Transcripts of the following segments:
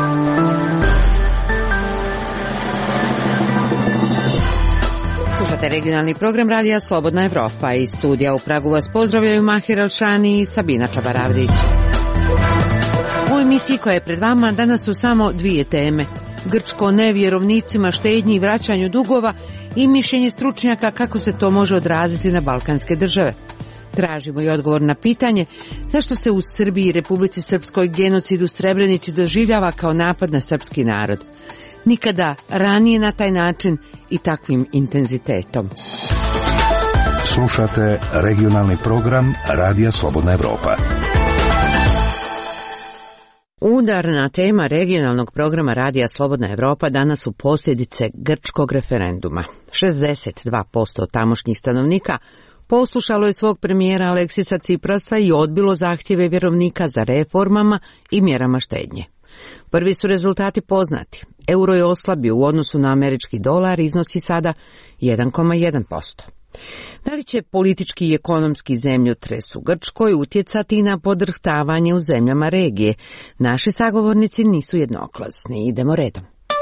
Slušate regionalni program Radija Slobodna Evropa. Iz studija u Pragu vas pozdravljaju Mahir Alšani i Sabina Čabaravdić. U emisiji koja je pred vama danas su samo dvije teme. Grčko ne vjerovnicima, štednji i vraćanju dugova i mišljenje stručnjaka kako se to može odraziti na balkanske države. Tražimo i odgovor na pitanje zašto se u Srbiji i Republici Srpskoj genocid u Srebrenici doživljava kao napad na srpski narod. Nikada ranije na taj način i takvim intenzitetom. Slušate regionalni program Radija Slobodna Evropa. Udarna tema regionalnog programa Radija Slobodna Evropa danas su posljedice grčkog referenduma. 62% tamošnjih stanovnika poslušalo je svog premijera Aleksisa Ciprasa i odbilo zahtjeve vjerovnika za reformama i mjerama štednje. Prvi su rezultati poznati. Euro je oslabio u odnosu na američki dolar, iznosi sada 1,1%. Da li će politički i ekonomski zemljotres u Grčkoj utjecati na podrhtavanje u zemljama regije? Naši sagovornici nisu jednoglasni. Idemo redom.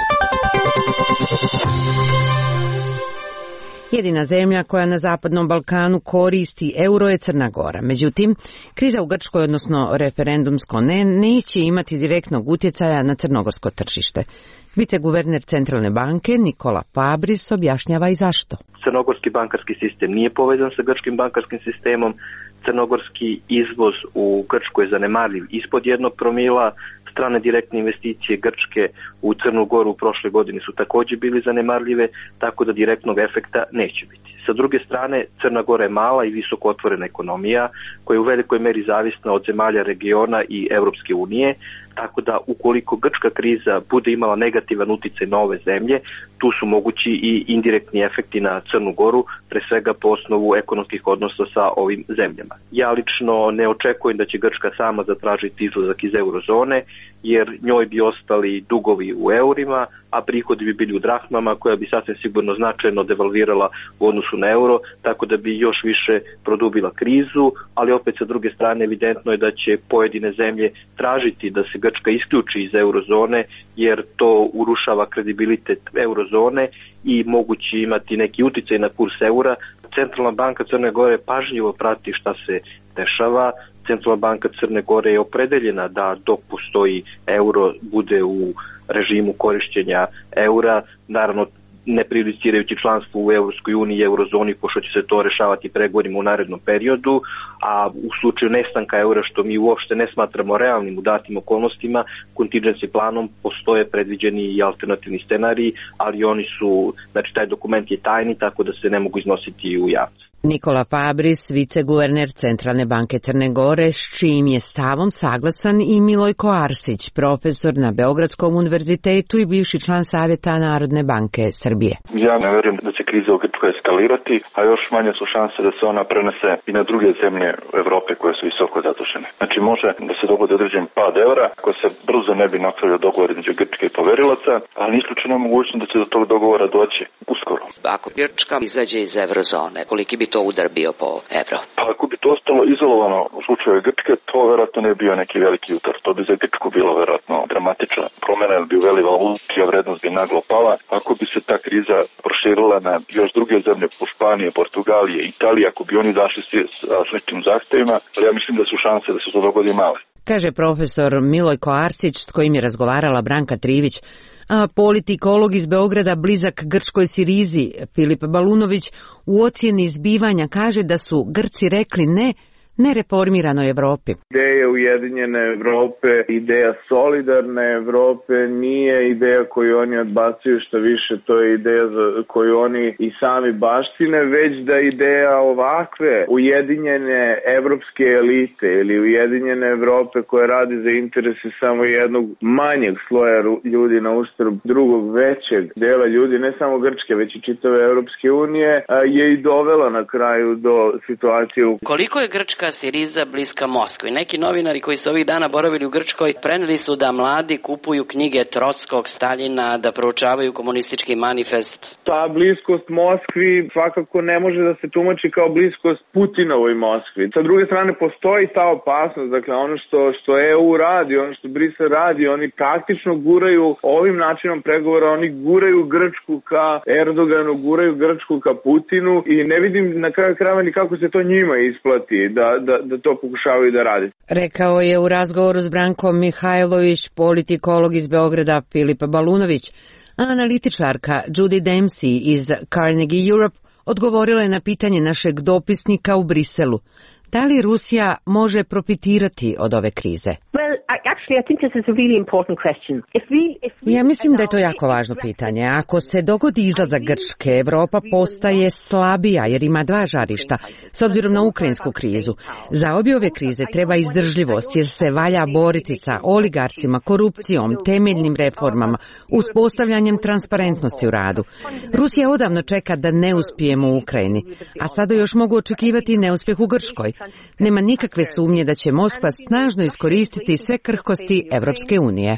Jedina zemlja koja na Zapadnom Balkanu koristi euro je Crna Gora. Međutim, kriza u Grčkoj, odnosno referendumsko neće imati direktnog utjecaja na crnogorsko tržište. Viceguverner Centralne banke Nikola Pabris objašnjava i zašto. Crnogorski bankarski sistem nije povezan sa grčkim bankarskim sistemom. Crnogorski izvoz u Grčku je zanemarljiv ispod 1 promila. Strane direktne investicije Grčke u Crnu Goru u prošle godine su također bili zanemarljive, tako da direktnog efekta neće biti. Sa druge strane, Crna Gora je mala i visoko otvorena ekonomija koja je u velikoj meri zavisna od zemalja regiona i Europske unije, tako da ukoliko grčka kriza bude imala negativan utjecaj na ove zemlje, tu su mogući i indirektni efekti na Crnu Goru, pre svega po osnovu ekonomskih odnosa sa ovim zemljama. Ja lično ne očekujem da će Grčka sama zatražiti izlazak iz eurozone, jer njoj bi ostali dugovi u eurima, a prihodi bi bili u drahmama, koja bi sasvim sigurno značajno devalvirala u odnosu na euro, tako da bi još više produbila krizu, ali opet sa druge strane evidentno je da će pojedine zemlje tražiti da se Grčka isključi iz eurozone, jer to urušava kredibilitet eurozone i mogući imati neki utjecaj na kurs eura. Centralna banka Crne Gore pažljivo prati šta se dešava. Centralna banka Crne Gore je opredeljena da dok postoji euro bude u režimu korišćenja eura, naravno ne prejudicirajući članstvo u Europskoj uniji i eurozoni, pošto će se to rešavati pregovorima u narednom periodu, a u slučaju nestanka eura, što mi uopšte ne smatramo realnim u datim okolnostima, contingency planom postoje predviđeni i alternativni scenariji, ali oni su, znači taj dokument je tajni, tako da se ne mogu iznositi u javnost. Nikola Pabris, viceguverner Centralne banke Crne Gore, s čijim je stavom saglasan i Milojko Arsić, profesor na Beogradskom univerzitetu i bivši član Savjeta Narodne banke Srbije. Ja ne vjerujem da će kriza u Grčkoj eskalirati, a još manje su šanse da se ona prenese i na druge zemlje Evrope koje su visoko zadužene. Znači može da se dogodi određen pad eura, koji se brzo ne bi napravio dogovor između Grčke i poverilaca, ali nije isključeno mogućnost da će do tog dogovora doći uskoro. Ako Grčka izađe iz eurozone, koliki bi to udar bio po evro? Pa ako bi to ostalo izolovano u slučaju Grčke, to vjerojatno ne bi bio neki veliki udar. To bi za Grčku bilo vjerojatno dramatična promjena, jer bi uveli valutu, a vrednost bi naglo pala. Ako bi se ta kriza proširila na još druge zemlje, po Španije, Portugalije, Italije, ako bi oni dašli sa sličnim zahtjevima, ali ja mislim da su šanse da se to dogodi male. Kaže profesor Milojko Arsić, s kojim je razgovarala Branka Trivić. A politikolog iz Beograda blizak grčkoj Sirizi Filip Balunović u ocjeni zbivanja kaže da su Grci rekli ne nereformiranoj Evropi. Ideja Ujedinjene Evrope, ideja solidarne Evrope nije ideja koju oni odbacuju, što više to je ideja koju oni i sami baštine, već da ideja ovakve ujedinjene evropske elite ili Ujedinjene Evrope koja radi za interese samo jednog manjeg sloja ljudi na uštrb drugog većeg dela ljudi, ne samo Grčke, već i čitave Europske unije, je i dovela na kraju do situacije. Koliko je Grčka stranka Siriza bliska Moskvi. Neki novinari koji su ovih dana boravili u Grčkoj preneli su da mladi kupuju knjige Trockog, Staljina, da proučavaju komunistički manifest. Ta bliskost Moskvi svakako ne može da se tumači kao bliskost Putinovoj Moskvi. Sa druge strane postoji ta opasnost, dakle ono što EU radi, ono što Brisel radi, oni praktično guraju ovim načinom pregovora, oni guraju Grčku ka Erdoganu, guraju Grčku ka Putinu i ne vidim na kraju krajeva ni kako se to njima isplati da to pokušavaju da radi. Rekao je u razgovoru s Brankom Mihajlović politikolog iz Beograda Filip Balunović, a analitičarka Judy Dempsey iz Carnegie Europe odgovorila je na pitanje našeg dopisnika u Briselu. Da li Rusija može profitirati od ove krize? Ja mislim da je to jako važno pitanje. Ako se dogodi izlazak Grčke, Evropa postaje slabija jer ima dva žarišta, s obzirom na ukrajinsku krizu. Za obje ove krize treba izdržljivost jer se valja boriti sa oligarsima, korupcijom, temeljnim reformama, uspostavljanjem transparentnosti u radu. Rusija odavno čeka da ne uspijemo u Ukrajini, a sada još mogu očekivati neuspjeh u Grčkoj. Nema nikakve sumnje da će Moskva snažno iskoristiti sve krhkosti Evropske unije.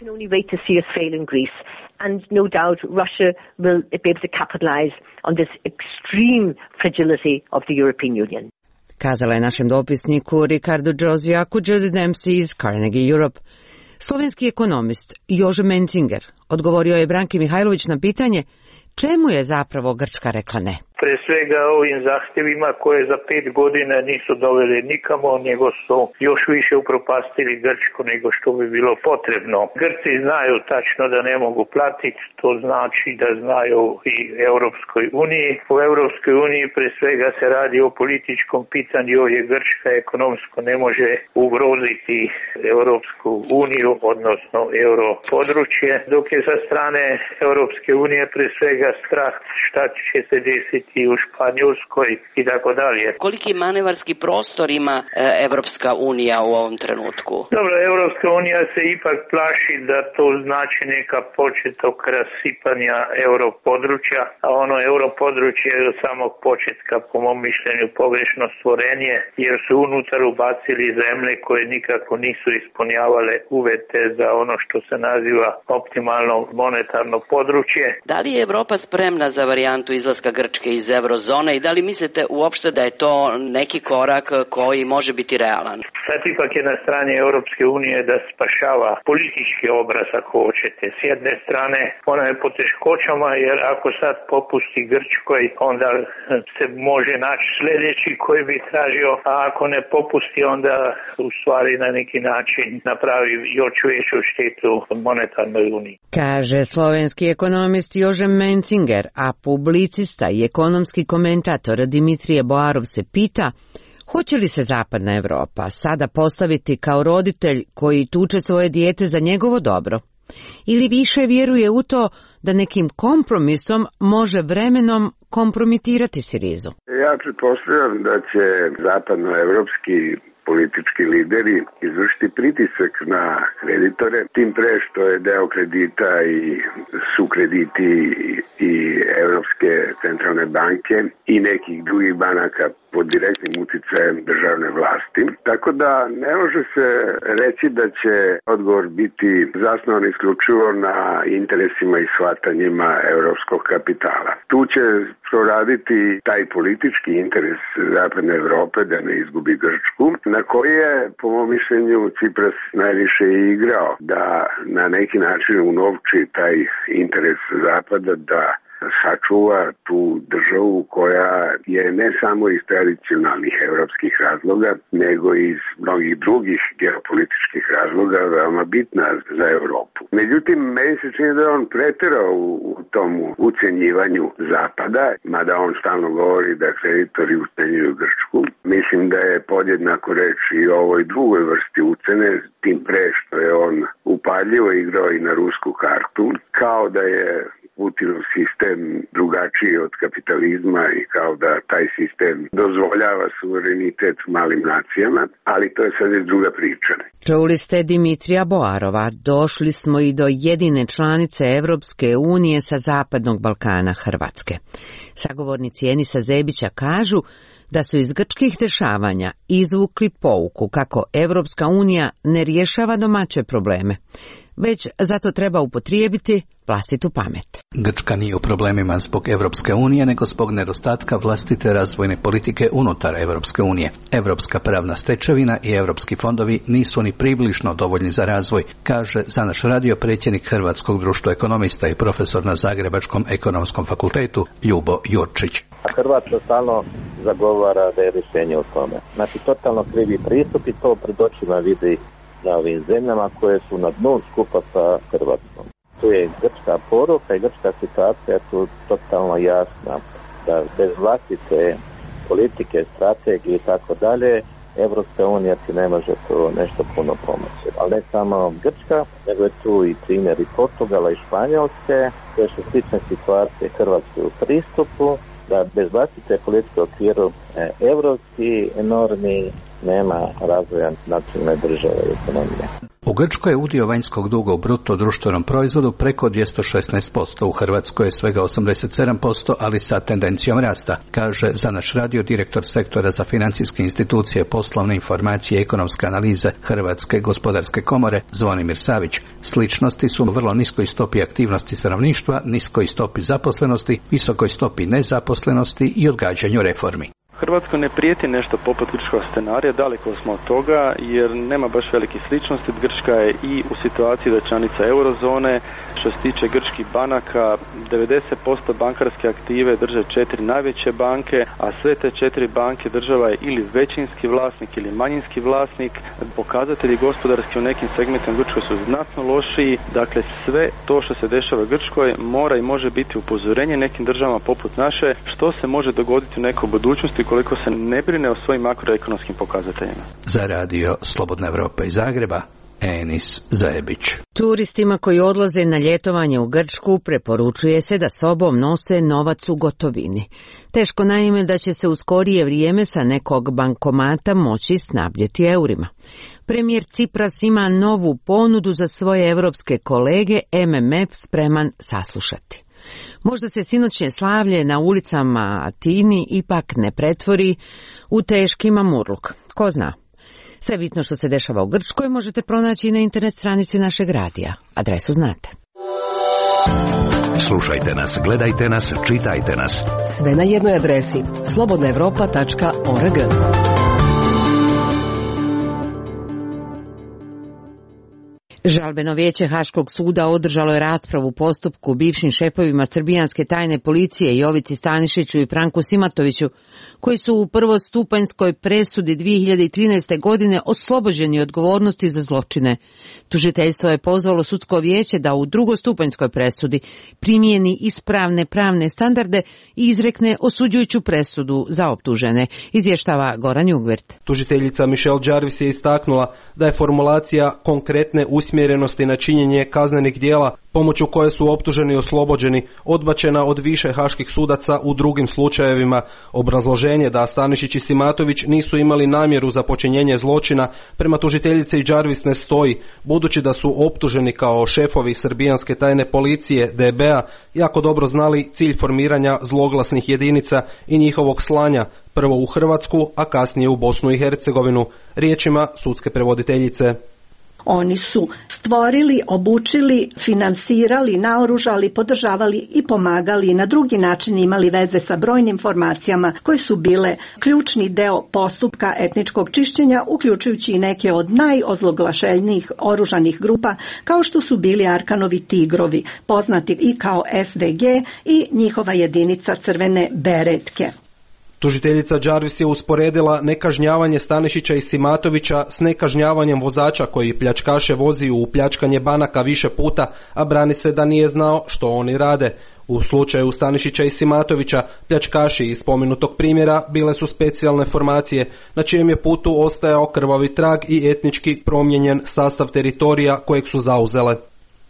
Kazala je našem dopisniku Ricardo Džozijaku Judy Dempsey iz Carnegie Europe. Slovenski ekonomist Jože Mencinger odgovorio je Branki Mihajlović na pitanje čemu je zapravo Grčka rekla ne. Pre svega ovim zahtjevima koje za 5 godina nisu doveli nikamo, nego su još više upropastili Grčku nego što bi bilo potrebno. Grci znaju tačno da ne mogu platiti, to znači da znaju i Europskoj uniji. U Europskoj uniji pre svega se radi o političkom pitanju, je Grčka ekonomsko ne može ugroziti Europsku uniju, odnosno europodručje, dok je sa strane Europske unije pre svega strah šta će se desiti i u Španjolskoj i tako dalje. Koliki manevarski prostor ima Evropska unija u ovom trenutku? Dobro, Evropska unija se ipak plaši da to znači neka početok rasipanja europodručja, a ono europodručje je od samog početka po mom mišljenju pogrešno stvorenje, jer su unutar ubacili zemlje koje nikako nisu ispunjavale uvjete za ono što se naziva optimalno monetarno područje. Da li je Evropa spremna za varijantu izlaska Grčke iz eurozone i da li mislite uopšte da je to neki korak koji može biti realan? Sad ipak je na strani Europske unije da spašava politički obraz ako hoćete. S jedne strane ona je po teškoćama jer ako sad popusti Grčkoj onda se može naći sljedeći koji bi tražio, a ako ne popusti onda u stvari na neki način napravi još veću štetu monetarnoj uniji. Kaže slovenski ekonomist Jože Mencinger, a publicista i ekonomski komentator Dimitrije Boarov se pita hoće li se Zapadna Evropa sada postaviti kao roditelj koji tuče svoje dijete za njegovo dobro? Ili više vjeruje u to da nekim kompromisom može vremenom kompromitirati Sirizu? Ja pretpostavljam da će zapadnoevropski politički lideri izvršiti pritisak na kreditore, tim pre što je deo kredita i su krediti i Evropske centralne banke i nekih drugih banaka pod direktnim uticajem državne vlasti. Tako da ne može se reći da će odgovor biti zasnovan isključivo na interesima i shvatanjima europskog kapitala. Tu će proraditi taj politički interes Zapadne Evrope da ne izgubi Grčku, na koji je, po mom mišljenju, Cipras najviše igrao, da na neki način unovči taj interes Zapada da sačuva tu državu koja je ne samo iz tradicionalnih evropskih razloga, nego i iz mnogih drugih geopolitičkih razloga veoma bitna za Evropu. Međutim, meni se čini da je on preterao u tom ucenjivanju Zapada, mada on stalno govori da kreditori ucenjuju Grčku. Mislim da je podjednako reč i o ovoj drugoj vrsti ucene, tim pre što je on upadljivo igrao i na rusku kartu, kao da je Putinov sistem drugačiji od kapitalizma i kao da taj sistem dozvoljava suverenitet malim nacijama, ali to je sad druga priča. Čuli ste Dimitrija Boarova, došli smo i do jedine članice Evropske unije sa Zapadnog Balkana, Hrvatske. Sagovornici Enisa Zebića kažu da su iz grčkih dešavanja izvukli pouku kako Evropska unija ne rješava domaće probleme, već zato treba upotrijebiti vlastitu pamet. Grčka nije u problemima zbog Evropske unije, nego zbog nedostatka vlastite razvojne politike unutar Evropske unije. Evropska pravna stečevina i evropski fondovi nisu ni približno dovoljni za razvoj, kaže za naš radio predsjednik Hrvatskog društva ekonomista i profesor na Zagrebačkom ekonomskom fakultetu Ljubo Jurčić. Hrvatska stalno zagovara da je rješenje u tome. Znači, totalno krivi pristup i to pred očima vidi na ovim zemljama koje su na dnu skupa sa Hrvatskom. Tu je grčka poruka i grčka situacija tu totalno jasna, da bez vlastite politike, strategije i tako dalje, Evropska unija ti ne može to nešto puno pomoći. Ali ne samo Grčka, nego je tu i primjer i Portugala i Španjolske, koje su slične situacije Hrvatske u pristupu, da bez vlastite politike okviru evropski normi nema razvoja nacionalne države i ekonomije. U Grčkoj je udio vanjskog duga u bruto društvenom proizvodu preko 216%, u Hrvatskoj je svega 87%, ali sa tendencijom rasta, kaže za naš radio direktor sektora za financijske institucije, poslovne informacije i ekonomske analize Hrvatske gospodarske komore Zvonimir Savić. Sličnosti su u vrlo niskoj stopi aktivnosti stanovništva, niskoj stopi zaposlenosti, visokoj stopi nezaposlenosti i odgađanju reformi. Hrvatskoj ne prijeti nešto poput grčkog scenarija, daleko smo od toga jer nema baš velike sličnosti. Grčka je i u situaciji da je članica eurozone. Što se tiče grčkih banaka, 90% bankarske aktive drže 4 najveće banke, a sve te 4 banke država je ili većinski vlasnik ili manjinski vlasnik. Pokazatelji gospodarski u nekim segmentima Grčkoj su znatno lošiji. Dakle, sve to što se dešava u Grčkoj mora i može biti upozorenje nekim državama poput naše što se može dogoditi u nekoj budućnosti koliko se ne brine o svojim makroekonomskim pokazateljima. Za radio Slobodna Evropa iz Zagreba, Enis Zajebić. Turistima koji odlaze na ljetovanje u Grčku preporučuje se da sobom nose novac u gotovini. Teško naime da će se u skorije vrijeme sa nekog bankomata moći snabdjeti eurima. Premijer Cipras ima novu ponudu za svoje evropske kolege, MMF spreman saslušati. Možda se sinoćnje slavlje na ulicama Atini ipak ne pretvori u teški mamurluk. Ko zna? Sve bitno što se dešava u Grčkoj možete pronaći i na internet stranici našeg radija. Adresu znate. Slušajte nas, gledajte nas, čitajte nas. Sve na jednoj adresi slobodnaevropa.org. Žalbeno vijeće Haškog suda održalo je raspravu u postupku bivšim šefovima srbijanske tajne policije Jovici Stanišiću i Franku Simatoviću, koji su u prvostupanjskoj presudi 2013. godine oslobođeni odgovornosti za zločine. Tužiteljstvo je pozvalo sudsko vijeće da u drugostupanjskoj presudi primijeni ispravne pravne standarde i izrekne osuđujuću presudu za optužene, izvještava Goran Jugvert. Tužiteljica Michelle Jarvis je istaknula da je formulacija konkretne usmjerenosti na činjenje kaznenih djela pomoću koje su optuženi i oslobođeni odbačena od više haških sudaca u drugim slučajevima. Obrazloženje da Stanišić i Simatović nisu imali namjeru za počinjenje zločina prema tužiteljici i Jarvis ne stoji, budući da su optuženi kao šefovi srbijanske tajne policije DB-a jako dobro znali cilj formiranja zloglasnih jedinica i njihovog slanja, prvo u Hrvatsku, a kasnije u Bosnu i Hercegovinu, riječima sudske prevoditeljice. Oni su stvorili, obučili, finansirali, naoružali, podržavali i pomagali i na drugi način imali veze sa brojnim formacijama koje su bile ključni deo postupka etničkog čišćenja, uključujući i neke od najozloglašenijih oružanih grupa kao što su bili Arkanovi tigrovi, poznati i kao SDG i njihova jedinica Crvene beretke. Tužiteljica Jarvis je usporedila nekažnjavanje Stanišića i Simatovića s nekažnjavanjem vozača koji pljačkaše vozi u pljačkanje banaka više puta, a brani se da nije znao što oni rade. U slučaju Stanišića i Simatovića, pljačkaši iz spomenutog primjera bile su specijalne formacije, na čijem je putu ostajao krvavi trag i etnički promijenjen sastav teritorija kojeg su zauzele.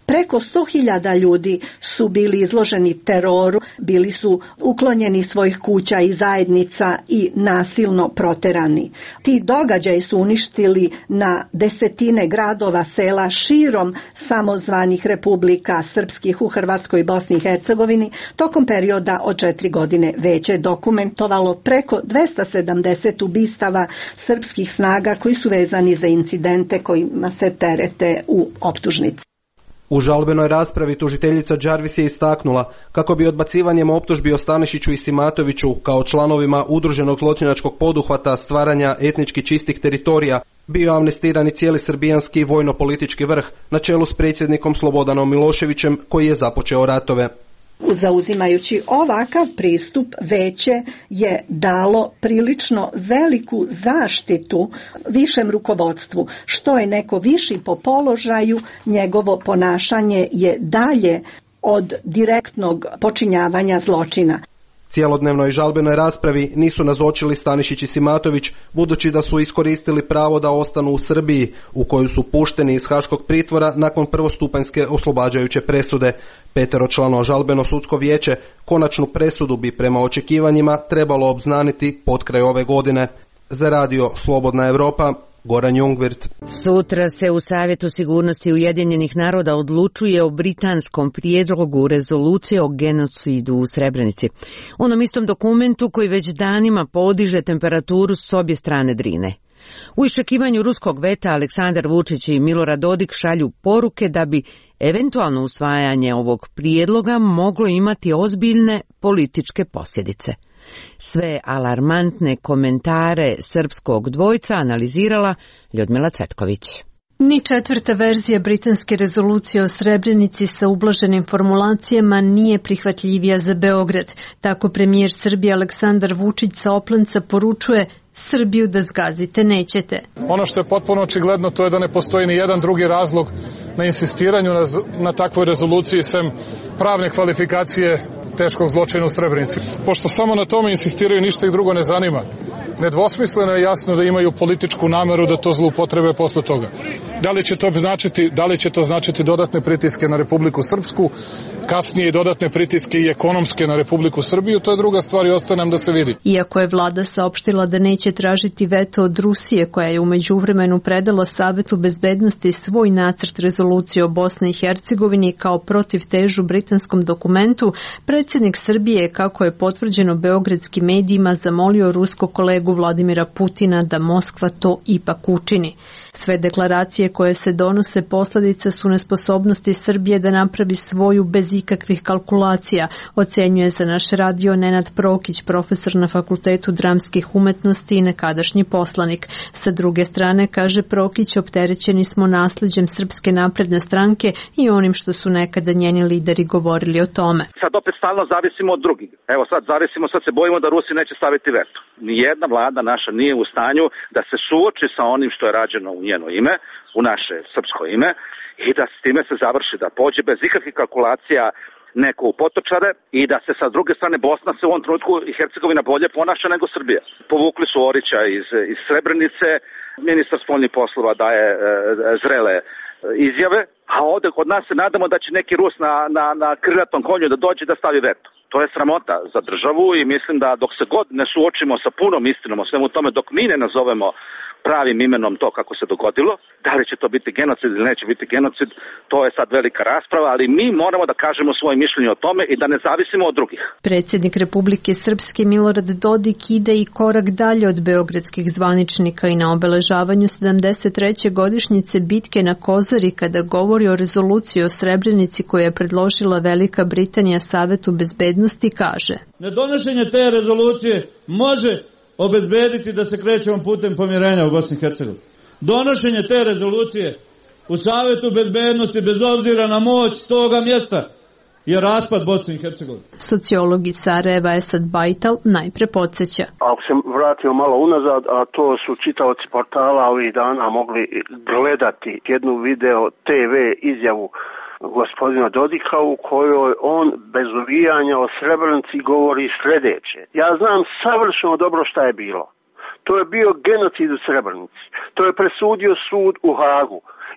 Preko 100.000 ljudi su bili izloženi teroru, bili su uklonjeni svojih kuća i zajednica i nasilno proterani. Ti događaji su uništili na desetine gradova, sela širom samozvanih republika srpskih u Hrvatskoj i Bosni i Hercegovini. Tokom perioda od 4 godine veće dokumentovalo preko 270 ubistava srpskih snaga koji su vezani za incidente kojima se terete u optužnici. U žalbenoj raspravi tužiteljica Đarvis je istaknula kako bi odbacivanjem optužbi o Stanišiću i Simatoviću kao članovima udruženog zločinačkog poduhvata stvaranja etnički čistih teritorija bio amnestiran i cijeli srbijanski vojno-politički vrh na čelu s predsjednikom Slobodanom Miloševićem koji je započeo ratove. Zauzimajući ovakav pristup, veće je dalo prilično veliku zaštitu višem rukovodstvu. Što je neko viši po položaju, njegovo ponašanje je dalje od direktnog počinjavanja zločina. Cijelodnevnoj žalbenoj raspravi nisu nazočili Stanišić i Simatović, budući da su iskoristili pravo da ostanu u Srbiji, u koju su pušteni iz haškog pritvora nakon prvostupanjske oslobađajuće presude. 5 članova žalbeno sudsko vijeće konačnu presudu bi prema očekivanjima trebalo obznaniti potkraj ove godine. Za radio Slobodna Evropa, Goran Jungwirth. Sutra se u Savjetu sigurnosti Ujedinjenih naroda odlučuje o britanskom prijedlogu rezolucije o genocidu u Srebrenici. Onom istom dokumentu koji već danima podiže temperaturu s obje strane Drine. U iščekivanju ruskog veta Aleksandar Vučić i Milorad Dodik šalju poruke da bi eventualno usvajanje ovog prijedloga moglo imati ozbiljne političke posljedice. Sve alarmantne komentare srpskog dvojca analizirala Ljudmila Cvetković. Ni četvrta verzija britanske rezolucije o Srebrenici sa ublaženim formulacijama nije prihvatljivija za Beograd. Tako premijer Srbije Aleksandar Vučić sa Oplanca poručuje: Srbiju da zgazite nećete. Ono što je potpuno očigledno to je da ne postoji ni jedan drugi razlog na insistiranju na takvoj rezoluciji sem pravne kvalifikacije teškog zločina u Srebrenici. Pošto samo na tome insistiraju, ništa ih drugo ne zanima. Nedvosmisleno je jasno da imaju političku nameru da to zloupotrebe posle toga. Da li će to značiti dodatne pritiske na Republiku Srpsku, kasnije i dodatne pritiske i ekonomske na Republiku Srbiju, to je druga stvar i ostaje nam da se vidi. Iako je vlada saopštila da neće tražiti veto od Rusije, koja je u međuvremenu predala Savetu bezbednosti svoj nacrt rezolucije o Bosni i Hercegovini kao protivtežu britanskom dokumentu, predsjednik Srbije, kako je potvrđeno beogradskim medijima, zamolio ruskog kolegu Vladimira Putina da Moskva to ipak učini. Sve deklaracije koje se donose posljedica su nesposobnosti Srbije da napravi svoju bez ikakvih kalkulacija, ocenjuje za naš radio Nenad Prokić, profesor na Fakultetu dramskih umetnosti i nekadašnji poslanik. Sa druge strane, kaže Prokić, opterećeni smo nasljeđem Srpske napredne stranke i onim što su nekada njeni lideri govorili o tome. Sad opet stalno zavisimo od drugih. Evo sad se bojimo da Rusi neće staviti veto. Nijedna vlada naša nije u stanju da se suoči sa onim što je rađeno u njeno ime, u naše srpsko ime, i da s time se završi, da pođe bez ikakvih kalkulacija neko u potočare i da se sa druge strane Bosna se u ovom trenutku i Hercegovina bolje ponaša nego Srbija. Povukli su Orića iz Srebrenice, ministar spoljnih poslova daje zrele izjave, a ovdje kod nas se nadamo da će neki Rus na krilatom konju da dođe da stavi veto. To je sramota za državu i mislim da dok se god ne suočimo sa punom istinom o svemu tome, dok mi ne nazovemo pravim imenom to kako se dogodilo, da li će to biti genocid ili neće biti genocid, to je sad velika rasprava, ali mi moramo da kažemo svoje mišljenje o tome i da ne zavisimo od drugih. Predsjednik Republike Srpske Milorad Dodik ide i korak dalje od beogradskih zvaničnika i na obeležavanju 73. godišnjice bitke na Kozari, kada govori o rezoluciji o Srebrenici koju je predložila Velika Britanija Savetu bezbednosti, kaže: Nedonošenje te rezolucije može obezbediti da se krećemo putem pomirenja u Bosni i Hercegovini. Donošenje te rezolucije u Savetu bezbednosti, bez obzira na moć toga mjesta, je raspad Bosne i Hercegovine. Sociolog iz Sarajeva Esad Bajtal najpre podsjeća. Ako se vratimo malo unazad, a to su čitaoci portala ovih dana mogli gledati jednu video TV izjavu gospodina Dodika u kojoj on bez uvijanja o Srebrenici govori sljedeće. Ja znam savršeno dobro šta je bilo. To je bio genocid u Srebrenici. To je presudio sud u Hagu.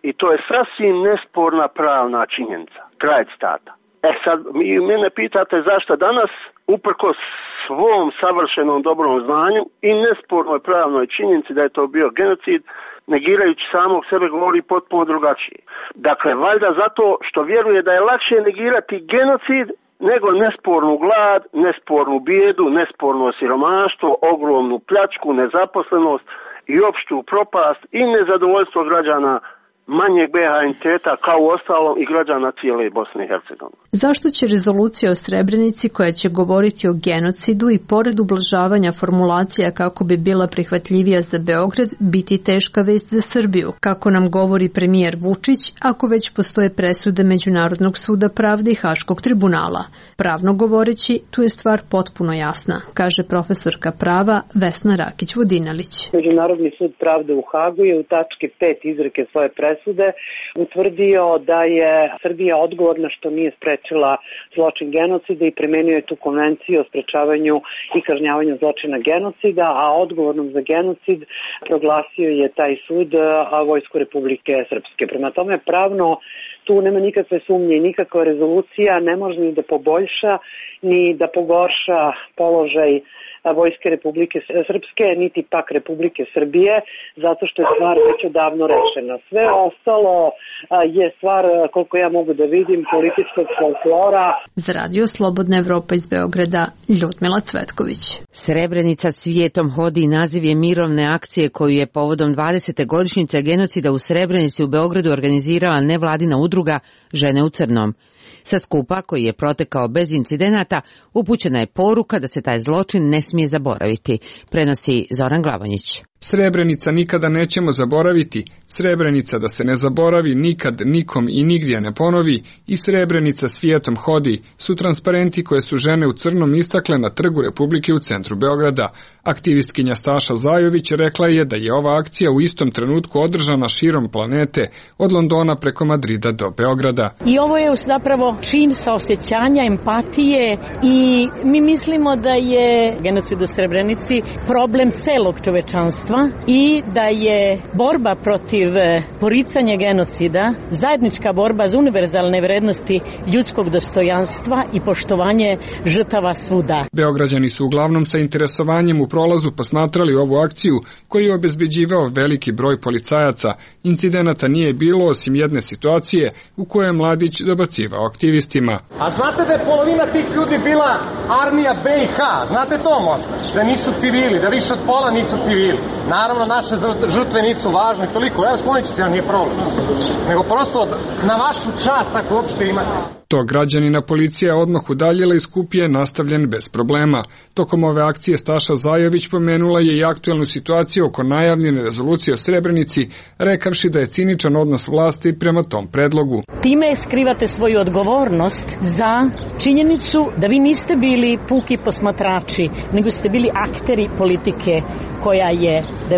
i to je sasvim nesporna pravna činjenica. Kraj citata. Sad, mene pitate zašto danas, uprkos svom savršenom dobrom znanju i nespornoj pravnoj činjenici da je to bio genocid, negirajući samog sebe govori potpuno drugačije. Dakle, valjda zato što vjeruje da je lakše negirati genocid nego nespornu glad, nespornu bijedu, nesporno siromaštvo, ogromnu pljačku, nezaposlenost i opštu propast i nezadovoljstvo građana manjeg BiH entiteta kao u ostalom i građana cijele Bosne i Hercegovine. Zašto će rezolucija o Srebrenici koja će govoriti o genocidu i pored ublažavanja formulacija kako bi bila prihvatljivija za Beograd biti teška vest za Srbiju, kako nam govori premijer Vučić, ako već postoje presude Međunarodnog suda pravde i Haškog tribunala? Pravno govoreći, tu je stvar potpuno jasna, kaže profesorka prava Vesna Rakić-Vodinelić. Međunarodni sud pravde u Hagu je u tački 5 izreke svoje presude utvrdio da je Srbija odgovorna što nije sprečila zločin genocida i primenio je tu konvenciju o sprečavanju i kažnjavanju zločina genocida, a odgovornom za genocid proglasio je taj sud Vojsku Republike Srpske. Prema tome, pravno tu nema nikakve sumnje i nikakva rezolucija ne može ni da poboljša ni da pogorša položaj Vojske Republike Srpske, niti pak Republike Srbije, zato što je stvar već odavno rešena. Sve ostalo je stvar, koliko ja mogu da vidim, političkog folklora. Za Radio Slobodna Evropa iz Beograda, Ljudmila Cvetković. Srebrenica svijetom hodi i naziv je mirovne akcije koju je povodom 20. godišnjice genocida u Srebrenici u Beogradu organizirala nevladina udruga Žene u crnom. Sa skupa, koji je protekao bez incidenata, upućena je poruka da se taj zločin ne smije zaboraviti, prenosi Zoran Glavonjić. Srebrenica nikada nećemo zaboraviti, Srebrenica da se ne zaboravi nikad, nikom i nigdje ne ponovi i Srebrenica svijetom hodi su transparenti koje su žene u crnom istakle na Trgu Republike u centru Beograda. Aktivistkinja Staša Zajović rekla je da je ova akcija u istom trenutku održana širom planete, od Londona preko Madrida do Beograda. I ovo je zapravo čin saosećanja, empatije i mi mislimo da je genocid u Srebrenici problem celog čovečanstva i da je borba protiv poricanja genocida zajednička borba za univerzalne vrednosti ljudskog dostojanstva i poštovanje žrtava svuda. Beograđani su uglavnom sa interesovanjem u prolazu posmatrali ovu akciju koju je obezbeđivao veliki broj policajaca. Incidenata nije bilo osim jedne situacije u kojoj je mladić dobacivao aktivistima. A znate da je polovina tih ljudi bila armija BiH? Znate to možda? Da nisu civili, da više od pola nisu civili. Naravno, naše žrtve nisu važne toliko. Evo, sklonit ću se, nije problem. Nego prosto na vašu čast, ako uopšte imate. Tog građanina policija odmah udaljila i skup je nastavljen bez problema. Tokom ove akcije Staša Zajović pomenula je i aktuelnu situaciju oko najavljene rezolucije o Srebrenici, rekavši da je ciničan odnos vlasti prema tom predlogu. Time skrivate svoju odgovornost za činjenicu da vi niste bili puki posmatrači, nego ste bili akteri politike koja je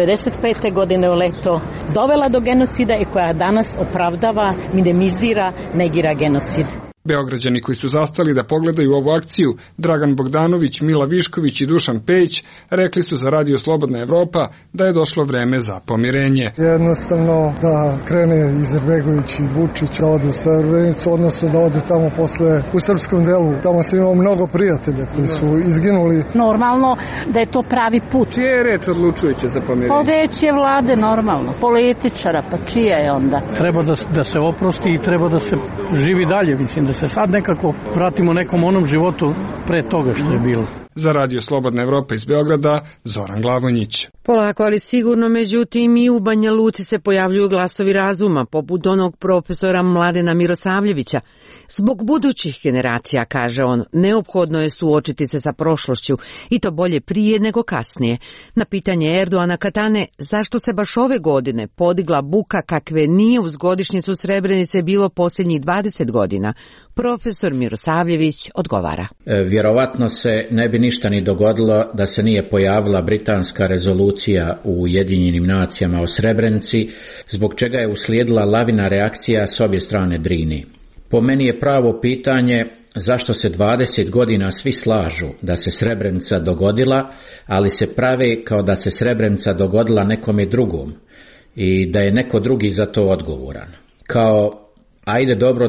95. godine u leto dovela do genocida i koja danas opravdava, minimizira, negira genocid. Beograđani koji su zastali da pogledaju ovu akciju, Dragan Bogdanović, Mila Višković i Dušan Pejić, rekli su za Radio Slobodna Evropa da je došlo vreme za pomirenje. Jednostavno da krene Izetbegović i Vučić da odu u Srebrenicu, odnosno da odu tamo posle u srpskom delu. Tamo se imamo mnogo prijatelja koji su izginuli. Normalno da je to pravi put. Čija je reč odlučujuća za pomirenje? Pa reč je vlade normalno, političara, pa čija je onda? Treba da se oprosti i treba da se živi dalje, mislim da se sad nekako vratimo nekom onom životu pre toga što je bilo. Za Radio Slobodna Evropa iz Beograda, Zoran Glavonjić. Polako, ali sigurno, međutim, i u Banja Luci se pojavljuju glasovi razuma, poput onog profesora Mladena Mirosavljevića. Zbog budućih generacija, kaže on, neophodno je suočiti se sa prošlošću i to bolje prije nego kasnije. Na pitanje Erdoana Katane zašto se baš ove godine podigla buka kakve nije uz godišnjicu Srebrenice bilo posljednjih 20 godina, profesor Mirosavljević odgovara. Vjerovatno se ne bi ništa ni dogodilo da se nije pojavila britanska rezolucija u Ujedinjenim nacijama o Srebrenici, zbog čega je uslijedila lavina reakcija s obje strane Drini. Po meni je pravo pitanje zašto se 20 godina svi slažu da se Srebrenica dogodila, ali se prave kao da se Srebrenica dogodila nekome drugom. i da je neko drugi za to odgovoran. Kao, ajde dobro,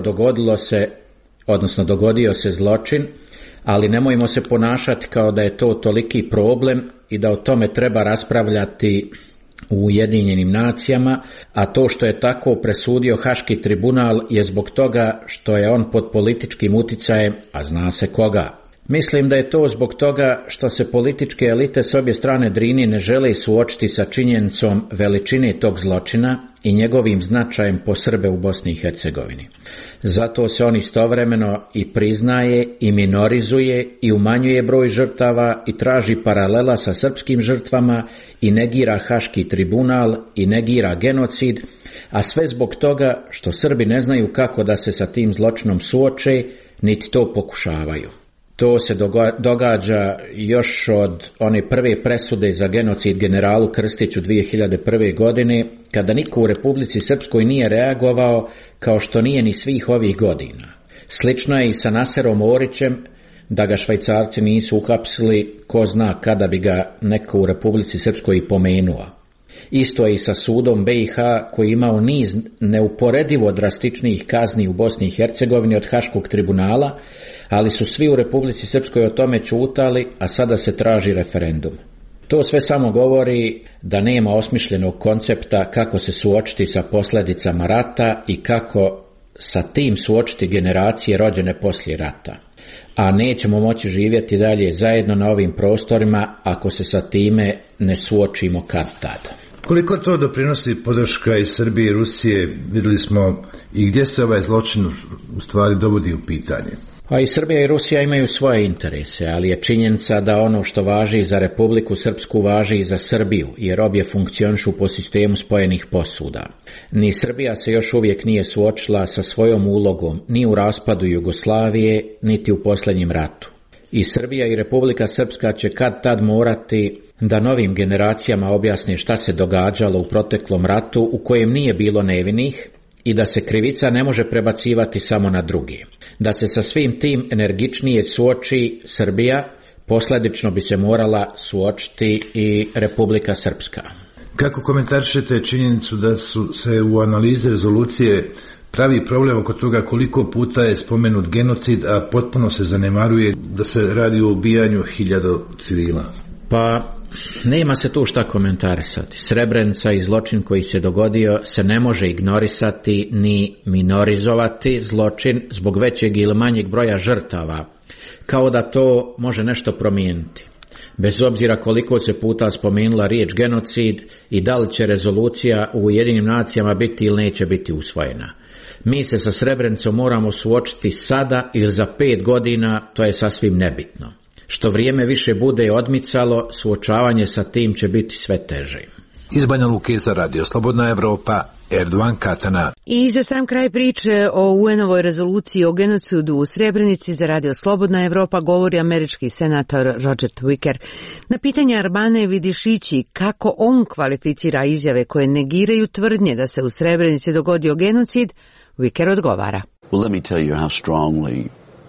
dogodio se zločin, ali nemojmo se ponašati kao da je to toliki problem i da o tome treba raspravljati u Ujedinjenim nacijama, a to što je tako presudio Haški tribunal je zbog toga što je on pod političkim uticajem, a zna se koga. Mislim da je to zbog toga što se političke elite s obje strane Drini ne žele suočiti sa činjenicom veličine tog zločina i njegovim značajem po Srbe u Bosni i Hercegovini. Zato se on istovremeno i priznaje i minorizuje i umanjuje broj žrtava i traži paralela sa srpskim žrtvama i negira Haški tribunal i negira genocid, a sve zbog toga što Srbi ne znaju kako da se sa tim zločinom suoče, niti to pokušavaju. To se događa još od one prve presude za genocid generalu Krstiću 2001. godine, kada niko u Republici Srpskoj nije reagovao, kao što nije ni svih ovih godina. Slično je i sa Naserom Orićem, da ga Švajcarci nisu uhapsili, ko zna kada bi ga neko u Republici Srpskoj i pomenuo. Isto je i sa sudom BiH, koji je imao niz neuporedivo drastičnijih kazni u Bosni i Hercegovini od Haškog tribunala, ali su svi u Republici Srpskoj o tome ćutali, a sada se traži referendum. To sve samo govori da nema osmišljenog koncepta kako se suočiti sa posljedicama rata i kako sa tim suočiti generacije rođene poslije rata. A nećemo moći živjeti dalje zajedno na ovim prostorima ako se sa time ne suočimo kad-tad. Koliko to doprinosi podrška iz Srbije i Rusije, vidjeli smo, i gdje se ovaj zločin u stvari dovodi u pitanje? A i Srbija i Rusija imaju svoje interese, ali je činjenica da ono što važi za Republiku Srpsku važi i za Srbiju, jer obje funkcionišu po sistemu spojenih posuda. Ni Srbija se još uvijek nije suočila sa svojom ulogom ni u raspadu Jugoslavije, niti u posljednjem ratu. I Srbija i Republika Srpska će kad tad morati da novim generacijama objasne šta se događalo u proteklom ratu u kojem nije bilo nevinih i da se krivica ne može prebacivati samo na druge. Da se sa svim tim energičnije suoči Srbija, posljedično bi se morala suočiti i Republika Srpska. Kako komentarišete činjenicu da su se u analizi rezolucije pravi problem oko toga koliko puta je spomenut genocid, a potpuno se zanemaruje da se radi o ubijanju 1000 civila? Pa, nema se tu šta komentarisati. Srebrenica i zločin koji se dogodio se ne može ignorisati ni minorizovati zločin zbog većeg ili manjeg broja žrtava, kao da to može nešto promijeniti. Bez obzira koliko se puta spomenula riječ genocid i da li će rezolucija u Ujedinjenim nacijama biti ili neće biti usvojena. Mi se sa Srebrenicom moramo suočiti sada ili za 5 godina, to je sasvim nebitno. Što vrijeme više bude odmicalo, suočavanje sa tim će biti sve teže. Iz Banja Luke za Radio Slobodna Evropa, Erdovan Katana. I za sam kraj priče o UN-ovoj rezoluciji o genocidu u Srebrenici za Radio Slobodna Evropa govori američki senator Roger Wicker. Na pitanje Arbane Vidišići kako on kvalificira izjave koje negiraju tvrdnje da se u Srebrenici dogodio genocid, Wicker odgovara. Well, let me tell you how strongly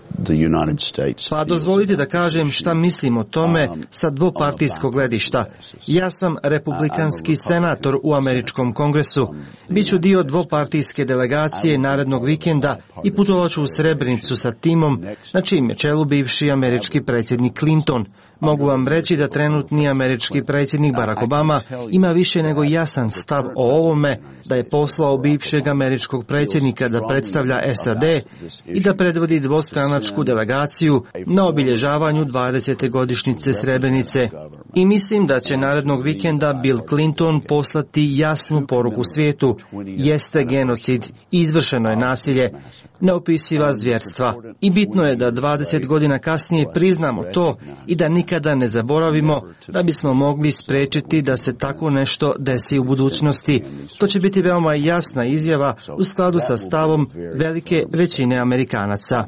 Pa dozvolite da kažem šta mislim o tome sa dvopartijskog gledišta. Ja sam republikanski senator u američkom kongresu. Biću dio dvopartijske delegacije narednog vikenda i putovaću u Srebrenicu sa timom na čijem je čelu bivši američki predsjednik Clinton. Mogu vam reći da trenutni američki predsjednik Barack Obama ima više nego jasan stav o ovome, da je poslao bivšeg američkog predsjednika da predstavlja SAD i da predvodi dvostranačku delegaciju na obilježavanju 20. godišnjice Srebrenice. I mislim da će narednog vikenda Bill Clinton poslati jasnu poruku svijetu. Jeste genocid, izvršeno je nasilje, neopisiva zvjerstva. I bitno je da 20 godina kasnije priznamo to i da nikada ne zaboravimo da bismo mogli spriječiti da se tako nešto desi u budućnosti. To će biti veoma jasna izjava u skladu sa stavom velike većine Amerikanaca.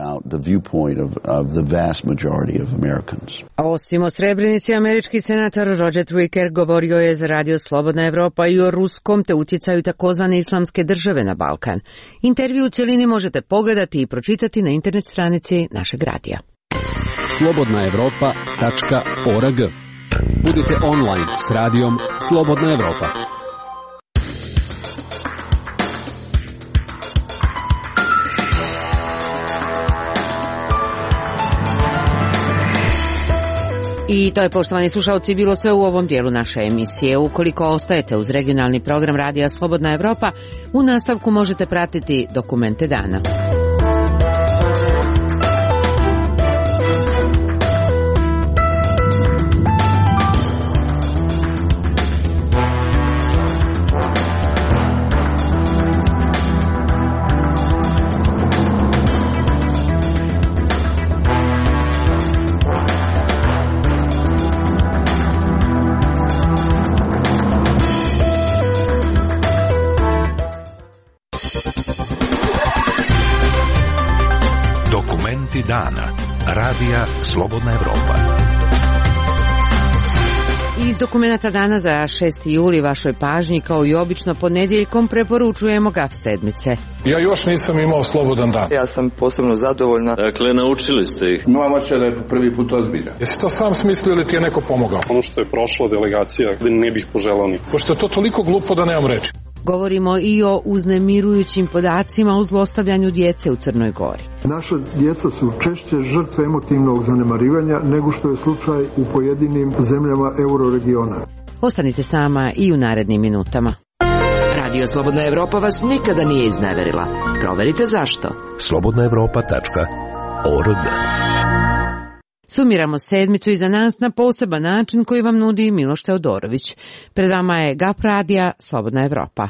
Osim o Srebrenici, američki senator Roger Wicker govorio je za Radio Slobodna Evropa i o ruskom te utjecaju takozvane islamske države na Balkan. Intervju u cjelini možete pogledati i pročitati na internet stranici našeg radija. slobodnaevropa.org. Budite online s radijom Slobodna Evropa. I to je, poštovani slušalci, bilo sve u ovom dijelu naše emisije. Ukoliko ostajete uz regionalni program Radija Slobodna Evropa, u nastavku možete pratiti Dokumente dana. Dana. Radija Slobodna Evropa. Iz Dokumenta dana za 6. juli vašoj pažnji, kao i obično ponedjeljkom, preporučujemo GAF sedmice. Ja još nisam imao slobodan dan. Ja sam posebno zadovoljna. Dakle, naučili ste ih. Moja moća da je po prvi put ozbilja. Jesi to sam smislio ili ti je neko pomogao? Ono što je prošla delegacija, ne bih poželao ni. Pošto je to toliko glupo da nemam reči. Govorimo i o uznemirujućim podacima o zlostavljanju djece u Crnoj Gori. Naša djeca su češće žrtve emotivnog zanemarivanja nego što je slučaj u pojedinim zemljama euroregiona. Ostanite s nama i u narednim minutama. Radio Slobodna Evropa vas nikada nije izneverila. Proverite zašto. slobodnaevropa.org. Sumiramo sedmicu iza nas na poseban način koji vam nudi Miloš Teodorović. Pred vama je GAP radija Slobodna Evropa.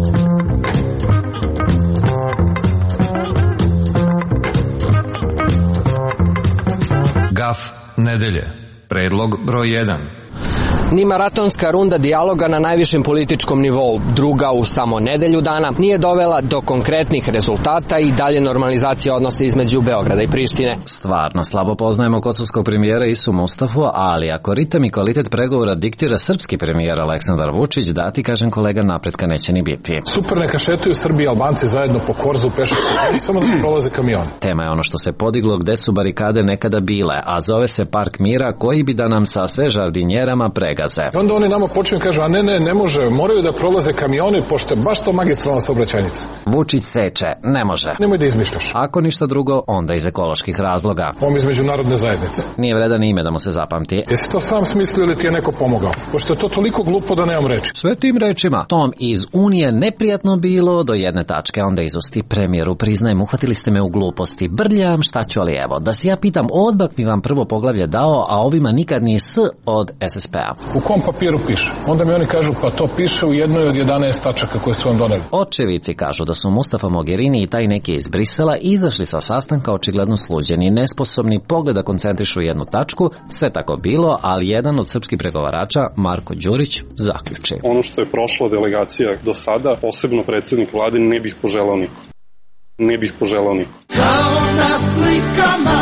GAF nedelje. Predlog broj 1. Ni maratonska runda dijaloga na najvišem političkom nivou, druga u samo nedelju dana, nije dovela do konkretnih rezultata i dalje normalizacije odnosa između Beograda i Prištine. Stvarno slabo poznajemo kosovskog premijera Isu Mustafu, ali ako ritam i kvalitet pregovora diktira srpski premijer Aleksandar Vučić, da ti kažem kolega, napretka neće ni biti. Super, neka šetaju Srbi i Albanci zajedno po korzu pešačkoj i samo da prolaze kamion. Tema je ono što se podiglo gde su barikade nekada bile, a zove se Park mira, koji bi da nam sa sve žardinjerama pregaze. I onda oni nama počinju kažu, a ne može, moraju da prolaze kamioni, pošto je baš to magistralna saobraćajnica. Vučić seče, ne može. Nemoj da izmišljaš. Ako ništa drugo, onda iz ekoloških razloga. Iz međunarodne zajednice. Nije vredan ime da mu se zapamti. Jesi to sam smislio ili ti je neko pomogao? Pošto je to toliko glupo da nemam reči. Sve tim rečima. Tom iz Unije neprijatno bilo do jedne tačke, onda izusti premijeru, priznajem, uhvatili ste me u gluposti, brljam, šta ću, ali evo, da se ja pitam, odbak mi vam prvo poglavlje dao, a ovima nikad ni S od SSP-a. U kom papiru piše? Onda mi oni kažu, pa to piše u jednoj od 11 tačaka koje su vam doneli. Očevici kažu da su Mustafa Mogherini i taj neki iz Brisela izašli sa sastanka očigledno sluđeni, nesposobni, pogleda koncentrišu jednu tačku, sve tako bilo, ali jedan od srpskih pregovarača, Marko Đurić, zaključi. Ono što je prošla delegacija do sada, posebno predsjednik vlade, ne bih poželao niko. Ne bih poželao niko. Kao na slikama,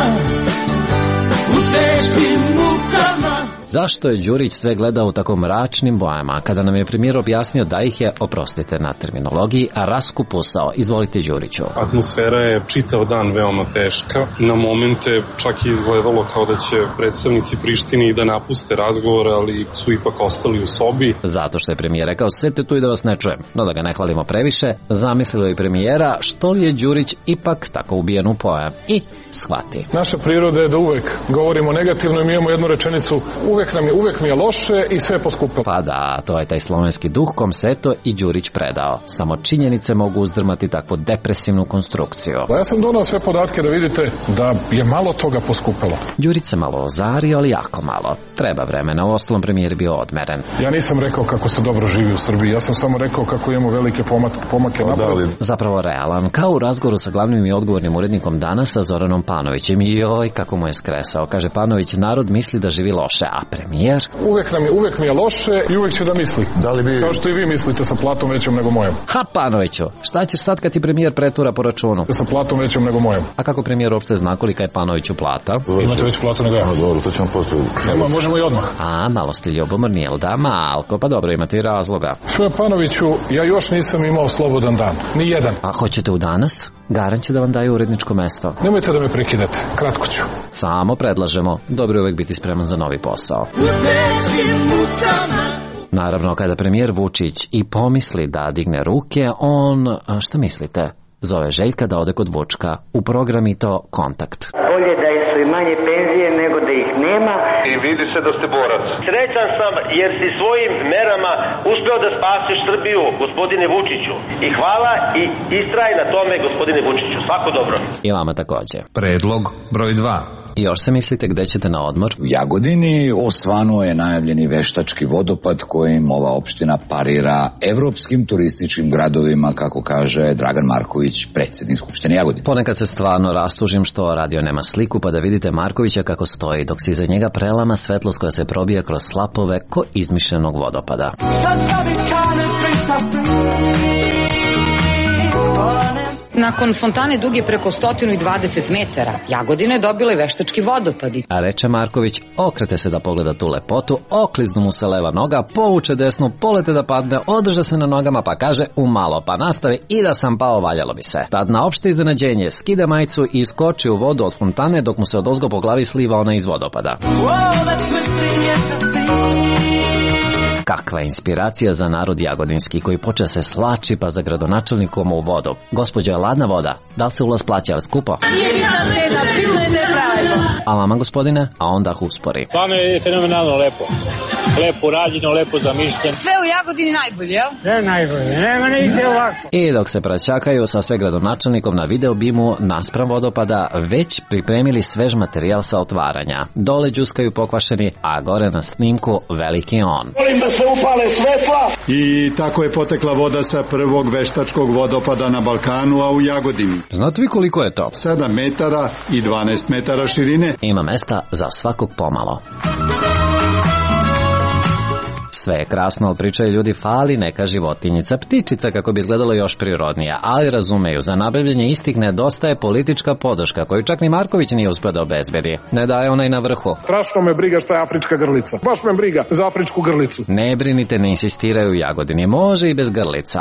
u teškim mukama. Zašto je Đurić sve gledao u tako mračnim bojama, kada nam je premijer objasnio da ih je, oprostite na terminologiji, raskupusao? Izvolite, Đuriću. Atmosfera je čitav dan veoma teška. Na momente čak je izgledalo kao da će predstavnici Prištini da napuste razgovor, ali su ipak ostali u sobi. Zato što je premijer rekao, sedite tu i da vas ne čujem. No da ga ne hvalimo previše, zamislilo je premijera što li je Đurić ipak tako ubijen u pojam. I shvati. Naša priroda je da uvek govorimo negativno i mi imamo jednu rečenicu, uvek mi je loše i sve je poskupilo. Pa da, to je taj slovenski duh kom se to i Đurić predao. Samo činjenice mogu uzdrmati takvu depresivnu konstrukciju. Ja sam donao sve podatke da vidite da je malo toga poskupilo. Đurić se malo ozario, ali jako malo. Treba vremena, u ostalom premijer bio odmeren. Ja nisam rekao kako se dobro živi u Srbiji, ja sam samo rekao kako imamo velike pomake napred. Zapravo realan, kao u razgovoru sa glavnim i odgovornim urednikom Dana sa Zoranom Panovićem. Joj, kako mu je skresao. Kaže Panović, narod misli da živi loše, a premijer? Uvek mi je loše i uvek će da misli. Da li bi... Kao što i vi mislite sa platom većom nego mojom. Ha, Panoviću, šta ćeš sad kad ti premijer pretura po računu? Sa platom većom nego mojom. A kako premijer uopšte zna kolika je Panoviću plata? Imate već platu nego ja. Dobro, to ćemo poslije. Možemo i odmah. A, malo ste ljubomorni, jel da? Malko, pa dobro, imate i razloga. Sve Panoviću, ja još nisam imao slobodan dan. Ni jedan. A hoćete u danas? Garan će da vam daju uredničko mesto. Nemojte da me prekidate, kratko ću. Samo predlažemo, dobro je uvek biti spreman za novi posao. Naravno, kada premijer Vučić i pomisli da digne ruke, on, šta mislite, zove Željka da ode kod Vučka u program i to Kontakt. Bolje da su i manje penzije nego da da ih nema. I vidi se da ste borac. Srećan sam jer si svojim merama uspeo da spasiš Srbiju, gospodine Vučiću. I hvala i istraj na tome, gospodine Vučiću. Svako dobro. I vama takođe. Predlog broj 2. I još se mislite gde ćete na odmor? U Jagodini osvanuo je najavljeni veštački vodopad kojim ova opština parira evropskim turističkim gradovima, kako kaže Dragan Marković, predsjednik Skupštine Jagodine. Ponekad se stvarno rastužim što radio nema sliku pa da vidite Markovića kako stoji dok se iza njega prelama svetlost koja se probija kroz slapove ko izmišljenog vodopada. Nakon fontane duge preko 120 metara, Jagodina je dobila i veštački vodopad. A reče Marković, okrete se da pogleda tu lepotu, okliznu mu se leva noga, povuče desnu, polete da padne, održe se na nogama pa kaže umalo, pa nastavi i da sam pao valjalo bi se. Tad na opšte iznenađenje skida majicu i skoči u vodu od fontane dok mu se odozgo po glavi sliva ona iz vodopada. Kakva inspiracija za narod jagodinski koji poče se slači pa za gradonačelnikom u vodu. Gospođo, je ladna voda? Da li se ulaz plaća, ali skupo? Nije bitna cena, bitno je da je pravedno. A vama, gospodine? A onda uspori. Stvarno je fenomenalno lepo. Lepo urađeno, lepo zamišljeno. Sve u Jagodini najbolje, jel? Sve najbolje, nema nigde ovako. I dok se praćakaju sa sve gradonačelnikom na video bimu naspram vodopada, već pripremili svež materijal sa otvaranja. Dole đuskaju pokvašeni, a gore na snimku veliki on. Volim da se upale svetla. I tako je potekla voda sa prvog veštačkog vodopada na Balkanu, a u Jagodini. Znate vi koliko je to? 7 metara i 12 metara širine. Ima mesta za svakog pomalo. Sve je krasno, ali pričaju ljudi, fali neka životinjica, ptičica kako bi izgledalo još prirodnije, ali razumeju, za nabavljanje istih nedostaje politička podrška koju čak ni Marković nije uspio da obezbedi. Ne daje ona i na vrhu. Strašno me briga šta je afrička grlica. Baš me briga za afričku grlicu. Ne brinite, ne insistiraju u Jagodini, može i bez grlica.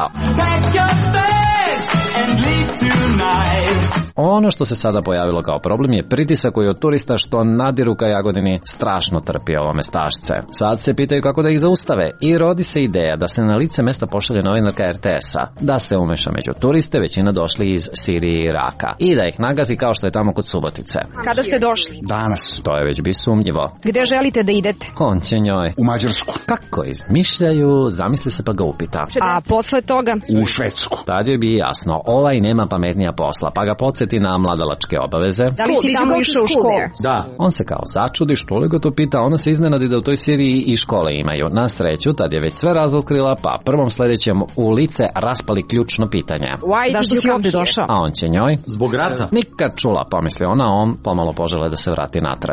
Ono što se sada pojavilo kao problem je pritisak koji od turista što nadiru ka Jagodini strašno trpi ovo mestašce. Sad se pitaju kako da ih zaustave i rodi se ideja da se na lice mesta pošalje novinarka RTS-a, da se umeša među turiste, većina došli iz Sirije i Iraka, i da ih nagazi kao što je tamo kod Subotice. Kada ste došli? Danas. To je već bi sumnjivo. Gde želite da idete? On će njoj. U Mađarsku. Kako izmišljaju, zamisli se pa ga upita. A posle toga? U Švedsku. Tad joj bi jasno, ovaj nema pametnija posla, pa ga podsjeti na mladalačke obaveze. Da li si tamo išao u školu? Da. On se kao začudi, što li ga to pita, ona se iznenadi da u toj Siriji i škole imaju. Na sreću, tad je već sve razotkrila, pa prvom sledećem u lice raspali ključno pitanje. Zašto si ovde došao? A on će njoj. Zbog rata. Nikad čula, pomisli ona, on pomalo požele da se vrati natrag.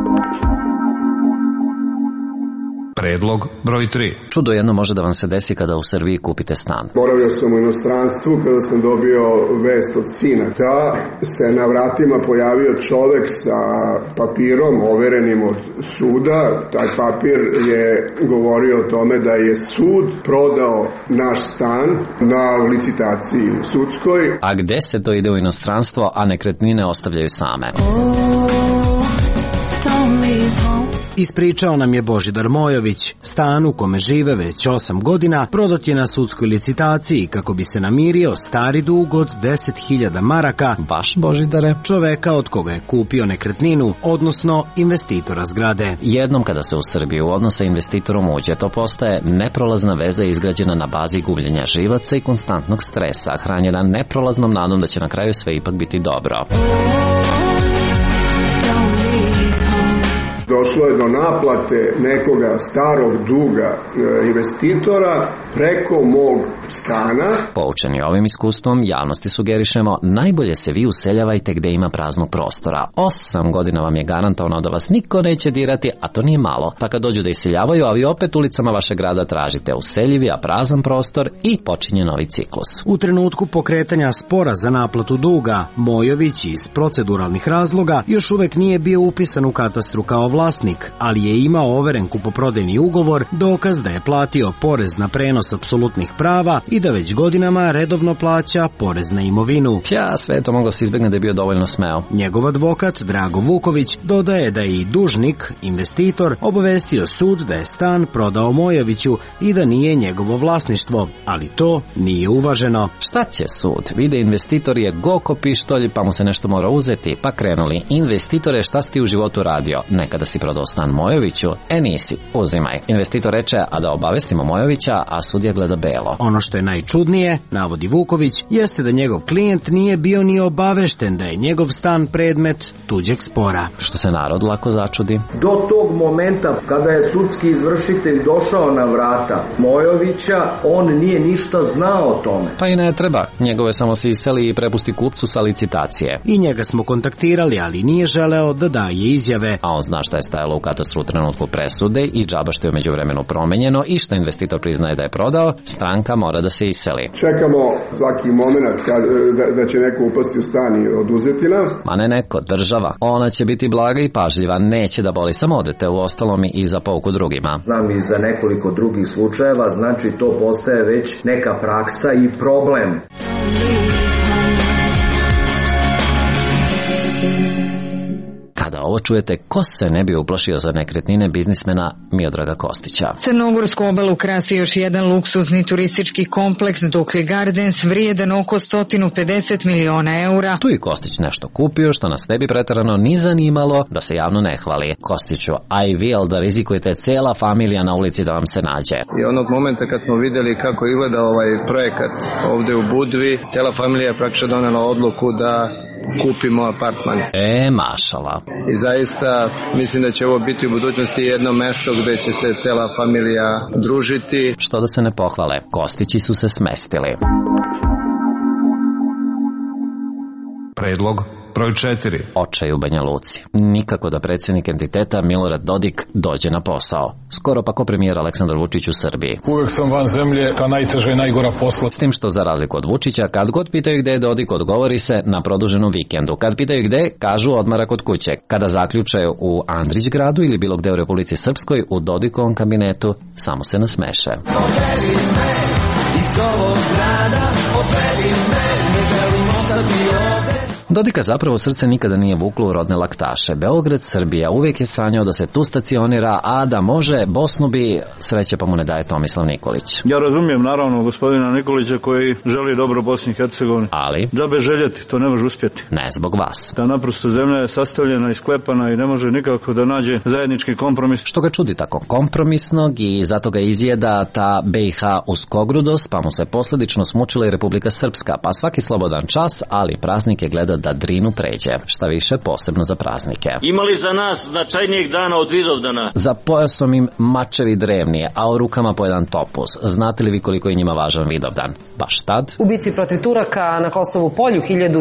Predlog broj 3. Čudo jedno može da vam se desi kada u Srbiji kupite stan. Boravio sam u inostranstvu kada sam dobio vest od sina da se na vratima pojavio čovek sa papirom overenim od suda. Taj papir je govorio o tome da je sud prodao naš stan na licitaciji sudskoj. A gde se to ide u inostranstvo, a nekretnine ostavljaju same? Ispričao nam je Božidar Mojović. Stan u kome žive već 8 godina prodat je na sudskoj licitaciji kako bi se namirio stari dug od 10.000 maraka. Baš, Božidare? Čoveka od koga je kupio nekretninu, odnosno investitora zgrade. Jednom kada se u Srbiji u odnos sa investitorom uđe, to postaje neprolazna veza izgrađena na bazi gubljenja živaca i konstantnog stresa, hranjena neprolaznom nadom da će na kraju sve ipak biti dobro. Došlo je do naplate nekoga starog duga investitora preko mog stana. Poučeni ovim iskustvom, javnosti sugerišemo, najbolje se vi useljavajte gde ima praznog prostora. 8 godina vam je garantovano da vas niko neće dirati, a to nije malo. Pa kad dođu da iseljavaju, a vi opet ulicama vašeg grada tražite useljivi, a prazan prostor i počinje novi ciklus. U trenutku pokretanja spora za naplatu duga, Mojović iz proceduralnih razloga još uvek nije bio upisan u katastru kao vlasnik, ali je imao overen kupoprodajni ugovor, dokaz da je platio porez na prenos prenos apsolutnih prava i da već godinama redovno plaća porez na imovinu. Ja, sve to moglo se izbjegne da je bio dovoljno smeo. Njegov advokat, Drago Vuković, dodaje da je i dužnik, investitor, obavestio sud da je stan prodao Mojoviću i da nije njegovo vlasništvo, ali to nije uvaženo. Šta će sud? Vide investitor je goko pištolj, pa mu se nešto mora uzeti, pa krenuli. Investitore, šta si ti u životu radio? Nekada si prodao stan Mojoviću? Nisi, uzimaj. Investitor reče, a da obavestimo Mojovića, a sudija gleda belo. Ono što je najčudnije, navodi Vuković, jeste da njegov klijent nije bio ni obavešten da je njegov stan predmet tuđeg spora. Što se narod lako začudi. Do tog momenta kada je sudski izvršitelj došao na vrata Mojovića, on nije ništa znao o tome. Pa i ne treba. Njegove samo se iseli i prepusti kupcu sa licitacije. I njega smo kontaktirali, ali nije želeo da daje izjave. A on zna šta je stajalo u katastru u trenutku presude i džaba što je među vremenu promenjeno i što investitor priznaje da je prodao, stranka mora da se iseli. Čekamo svaki moment da će neko upasti u stan i oduzeti nas. Ma ne neko, država. Ona će biti blaga i pažljiva, neće da boli. Samo odete u ostalom i za pouku drugima. Znam i za nekoliko drugih slučajeva, znači to postaje već neka praksa i problem. Kada ovo čujete, ko se ne bi uplašio za nekretnine biznismena Miodraga Kostića? Crnogorsku obalu krasi još jedan luksuzni turistički kompleks Dokli Gardens vrijedan oko 150 miliona eura. Tu i Kostić nešto kupio što nas ne bi preterano ni zanimalo da se javno ne hvali. Kostiću, I will da rizikujete cela familija na ulici da vam se nađe. I onog momenta kad smo vidjeli kako izgleda ovaj projekat ovde u Budvi, cela familija je praktično donela odluku da kupimo apartman. Mašala. I zaista mislim da će ovo biti u budućnosti jedno mesto gde će se cela familija družiti. Što da se ne pohvale, Kostići su se smestili. Predlog broj 4. Očaj u Banja Luci. Nikako da predsjednik entiteta Milorad Dodik dođe na posao. Skoro pa ko premijer Aleksandar Vučić u Srbiji. Uvek sam van zemlje, ta najteža i najgora posla. S tim što za razliku od Vučića, kad god pitaju gde je Dodik, odgovori se na produženom vikendu. Kad pitaju gde, kažu odmara kod kuće. Kada zaključe u Andrić gradu ili bilo gde u Republici Srpskoj, u Dodikovom kabinetu, samo se nasmeše. Odvedi me iz ovog grada, odvedi me, ne želim ostati ovde. Dodika zapravo srce nikada nije vuklo u rodne laktaše. Beograd, Srbija, uvijek je sanjao da se tu stacionira, a da može, Bosnu bi, sreće pa mu ne daje Tomislav Nikolić. Ja razumijem naravno gospodina Nikolića koji želi dobro Bosni i Hercegovini. Ali? Džabe željeti, to ne može uspjeti. Ne zbog vas. Ta naprosto zemlja je sastavljena i sklepana i ne može nikako da nađe zajednički kompromis. Što ga čudi tako kompromisnog i zato ga izjeda ta BiH uskogrudost, pa mu se posljedično smučila i Republika Srpska, pa svaki slobodan čas, ali praznike gleda da Drinu pređe, šta više posebno za praznike. Imali za nas značajnijeg dana od Vidovdana? Za pojasom im mačevi drevni, a u rukama po jedan topuz. Znate li vi koliko je njima važan Vidovdan? Baš tad? U bici protiv Turaka na Kosovu polju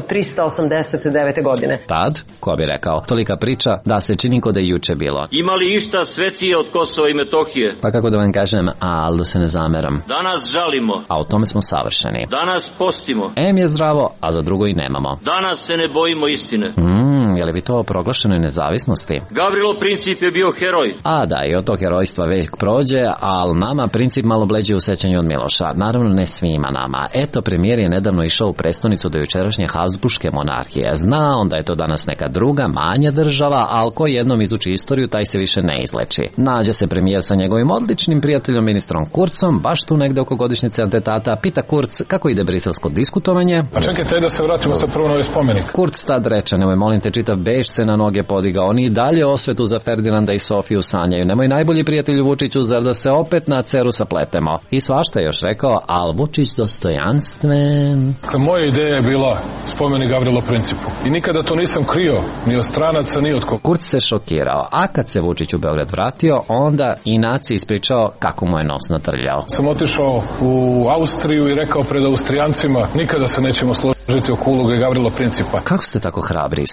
1389. godine. Tad, ko bi rekao, tolika priča da se čini ko da je juče bilo. Imali išta svetije od Kosova i Metohije? Pa kako da vam kažem, ali da se ne zameram. Danas žalimo. A u tome smo savršeni. Danas postimo. Em je zdravo, a za drugo i nemamo. Danas se ne bojimo istine. Je li bi to o proglašenoj nezavisnosti? Gavrilo Princip je bio heroj. A da, i od tog herojstva vek prođe, ali nama Princip malo bleđe u sećanju od Miloša. Naravno ne svima nama. Eto, premijer je nedavno išao u prestonicu do jučerašnje Habsburške monarhije. Zna onda je to danas neka druga, manja država, ali ko jednom izuči istoriju, taj se više ne izleči. Nađe se premijer sa njegovim odličnim prijateljom ministrom Kurcom, baš tu negde oko godišnjice atentata, pita Kurc kako ide briselsko diskutovanje. A čekajte da se vratimo sa prvo na ovaj spomenik. Kurc tad reče, nemoj molim te, čitav Beš se na noge podigao, oni i dalje osvetu za Ferdinanda i Sofiju sanjaju, nemoj najbolji prijatelju Vučiću, zar da se opet na ceru sapletemo. I svašta je još rekao, al Vučić dostojanstven. Moja ideja je bila spomenik Gavrilo Principu i nikada to nisam krio, ni od stranaca, ni od kog. Kurc se šokirao, a kad se Vučić u Beograd vratio, onda i naci ispričao kako mu je nos natrljao. Sam otišao u Austriju i rekao pred Austrijancima, nikada se nećemo složiti oko uloge Gavrilo Principa. Kako ste tako hrabri i smeli?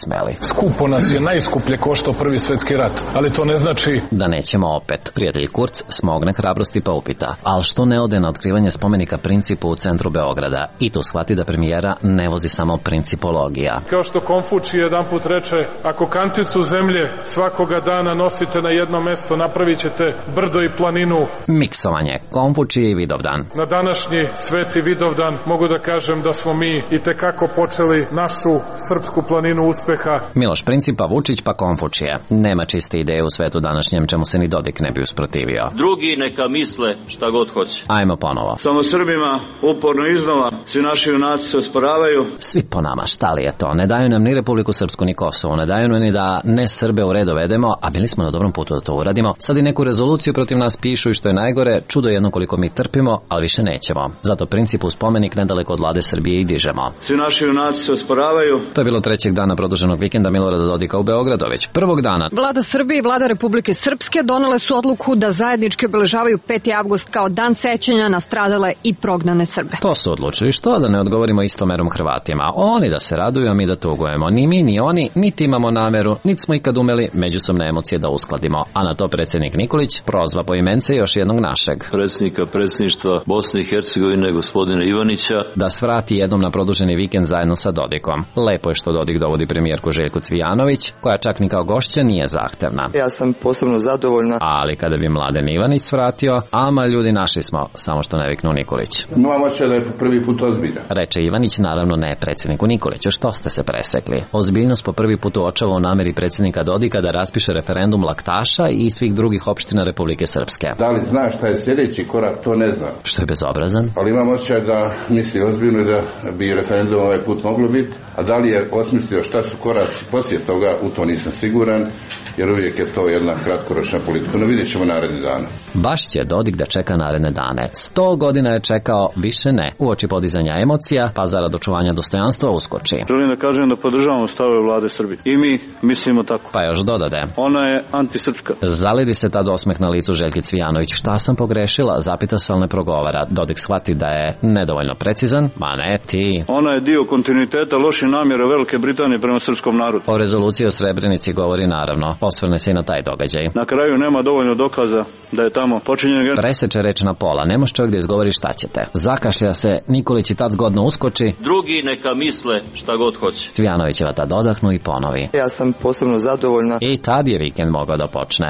Skupo nas je, najskuplje koštao Prvi svetski rat, ali to ne znači da nećemo opet. Prijatelj Kurz smogne hrabrosti pa upita, ali što ne ode na otkrivanje spomenika Principu u centru Beograda i tu shvati da premijera ne vozi samo principologija. Kao što Konfučije jedanput reče, ako kanticu zemlje svakoga dana nosite na jedno mesto, napravit ćete brdo i planinu. Miksovanje Konfučije i Vidovdan. Na današnji Sveti Vidovdan mogu da kažem da smo mi i tekako počeli našu srpsku planinu uspeha. Miloš Principa, Vučić pa Konfučije. Nema čiste ideje u svetu današnjem čemu se ni Dodik ne bi usprotivio. Drugi neka misle šta god hoće. Ajmo ponovo. Samo Srbima uporno iznova svi naši junaci se osporavaju. Svi po nama, šta li je to? Ne daju nam ni Republiku Srpsku ni Kosovo, ne daju nam ni da ne Srbe u red dovedemo, a bili smo na dobrom putu da to uradimo. Sad i neku rezoluciju protiv nas pišu i što je najgore, čudo jedno koliko mi trpimo, ali više nećemo. Zato Principu spomenik nedaleko od vlade Srbije i dižemo. Svi naši junaci se osporavaju. To je bilo trećeg dana produženog vikenda Milorada Dodika u Beogradu, već prvog dana. Vlada Srbije i vlada Republike Srpske donele su odluku da zajednički obeležavaju 5. avgust kao dan sećanja na stradale i prognane Srbe. To su odlučili, što da ne odgovorimo istomerom Hrvatima. Oni da se raduju, a mi da tugujemo. Ni mi, ni oni, niti imamo nameru, niti smo ikad umeli međusobne emocije da uskladimo. A na to predsjednik Nikolić prozva po imence još jednog našeg predsjednika predsjedništva Bosne i Hercegovine, gospodina Ivanića, da svrati jednom na produženi vikend zajedno sa Dodikom. Lepo je što Dodik dovodi premijerku Željku Cvijanović, koja čak ni kao gošća nije zahtevna. Ja sam posebno zadovoljna. Ali kada bi Mladen Ivanić svratio, ama ljudi našli smo, samo što ne viknu Nikolić. Imamo se da je po prvi put ozbiljan. Reče Ivanić, naravno ne predsjedniku Nikoliću, što ste se presekli. Ozbiljnost po prvi put uočava u nameri predsjednika Dodika da raspiše referendum laktaša i svih drugih opština Republike Srpske. Da li zna šta je sljedeći korak, to ne znam. Što je bezobrazan? Ali imam osjećaj da misli ozbiljno da bi referendum ovaj put moglo biti, a da li je osmislio šta su koraci poslije toga, u to nisam siguran, jer uvijek je to jedna kratkoročna politika. No vidjet ćemo naredni dana. Baš će Dodik da čeka naredne dane. 100 godina je čekao, više ne. Uoči podizanja emocija, pa zarad očuvanja dostojanstva uskoči. Želim da kažem da podržavamo stavove vlade Srbije. I mi mislimo tako. Pa još dodade. Ona je antisrpska. Zalidi se tad osmeh na licu Željke Cvijanović. Šta sam pogrešila? Zapita se, ali ne progovara. Dodik shvati da je nedovoljno precizan. Ma ne ti. Ona je dio kontinuiteta loših namjera Velike Britanije prema srpskom narodu. O rezoluciji o Srebrenici govori naravno. Osvrne se i na taj događaj. Na kraju nema dovoljno dokaza da je tamo počinjen. Preseče reč na pola. Ne može čovjek da izgovori šta ćete. Zakašlja se, Nikolić i tad zgodno uskoči. Drugi neka misle šta god hoće. Cvijanovićeva tad odahnu i ponovi. Ja sam posebno zadovoljna. I tad je vikend mogao da počne.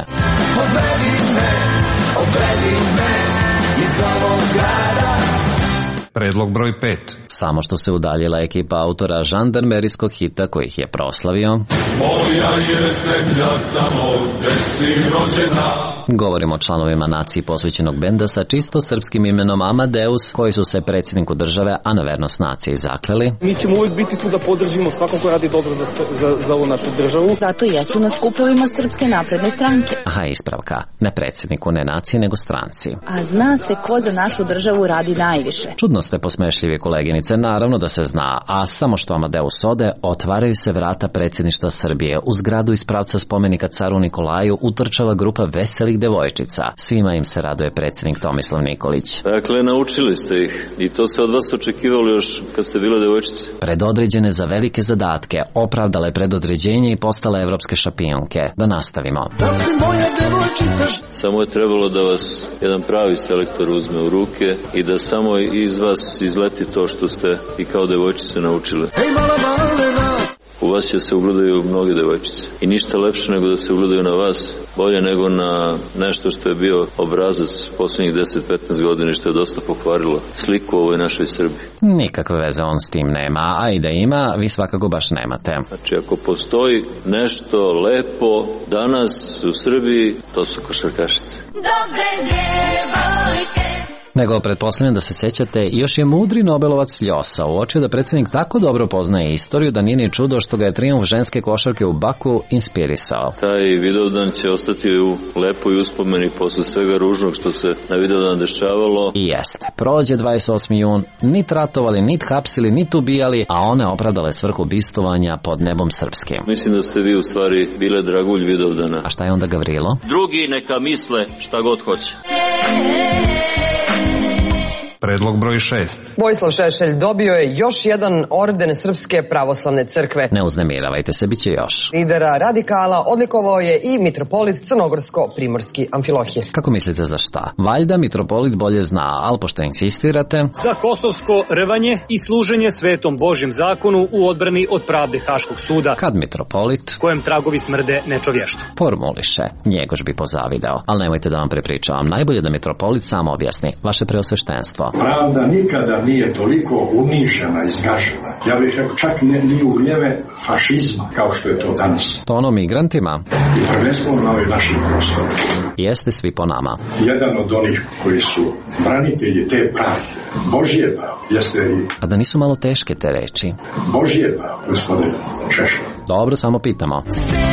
Odvedi me iz ovog grada. Predlog broj 5. Samo što se udaljila ekipa autora žandarmerijskog hita koji ih je proslavio. Moja je zemlja tamo gde si rođena. Govorimo o članovima naciji posvećenog benda sa čisto srpskim imenom Amadeus, koji su se predsjedniku države, a na vernost naciji zakleli. Mi ćemo uvijek biti tu da podržimo svakom ko radi dobro za ovu našu državu. Zato jesu na skupovima Srpske napredne stranke. Aha, ispravka. Ne predsjedniku, ne naciji, nego stranci. A zna se ko za našu državu radi najviše. Čudno ste posmešljivi, koleginice, naravno da se zna, a samo što Amadeus ode, otvaraju se vrata predsjedništva Srbije. U zgradu iz pravca spomenika caru Nikolaju utrčava grupa veselih devojčica. Svima im se raduje predsjednik Tomislav Nikolić. Dakle, naučili ste ih i to se od vas očekivalo još kad ste bile devojčice. Predodređene za velike zadatke, opravdale predodređenje i postale evropske šampionke. Da nastavimo. Samo je trebalo da vas jedan pravi selektor uzme u ruke i da samo iz vas izleti to što ste i kao devojčice naučile. U vas će se ugledaju mnoge devojčice. I ništa lepše nego da se ugledaju na vas, bolje nego na nešto što je bio obrazac posljednjih 10-15 godina i što je dosta pokvarilo sliku u ovoj našoj Srbiji. Nikakve veze on s tim nema, a i da ima, vi svakako baš nemate. Znači, ako postoji nešto lepo danas u Srbiji, to su košarkašice. Dobre djevojke. Nego pretpostavljam da se sjećate, još je mudri Nobelovac Ljosa uočio da predsjednik tako dobro poznaje istoriju da nije ni čudo što ga je trijumf ženske košarke u Baku inspirisao. Taj Vidovdan će ostati u lepoj uspomeni posle svega ružnog što se na Vidovdan dešavalo. I jeste. Prođe 28. jun, nit ratovali, nit hapsili, nit ubijali, a one opravdale svrhu bistovanja pod nebom srpskim. Mislim da ste vi u stvari bile dragulj Vidovdana. A šta je onda Gavrilo? Drugi neka misle šta god hoće. Predlog broj 6. Vojislav Šešelj dobio je još jedan orden Srpske pravoslavne crkve. Ne uznemiravajte se, bit će još. Lidera radikala odlikovao je i mitropolit Crnogorsko-Primorski Amfilohije. Kako mislite za šta? Valjda mitropolit bolje zna, ali pošto insistirate... Za kosovsko rvanje i služenje svetom Božjem zakonu u odbrani od pravde Haškog suda. Kad mitropolit... kojem tragovi smrde nečovještvo. Formuliše, njegož bi pozavideo. Ali nemojte da vam prepričavam. Najbolje da mitropolit sam objasni. Vaše preosveštenstvo. Pravda nikada nije toliko unižena i zgažena. Ja bih rekao čak ni u vrijeme fašizma kao što je to danas. To ono migrantima? I prvenstveno na ovoj našim prostoru. Jeste svi po nama. Jedan od onih koji su branitelji te pravde, Božje pravo, jeste i... A da nisu malo teške te reči? Božje pravo, gospodine Šešelj. Dobro, samo pitamo.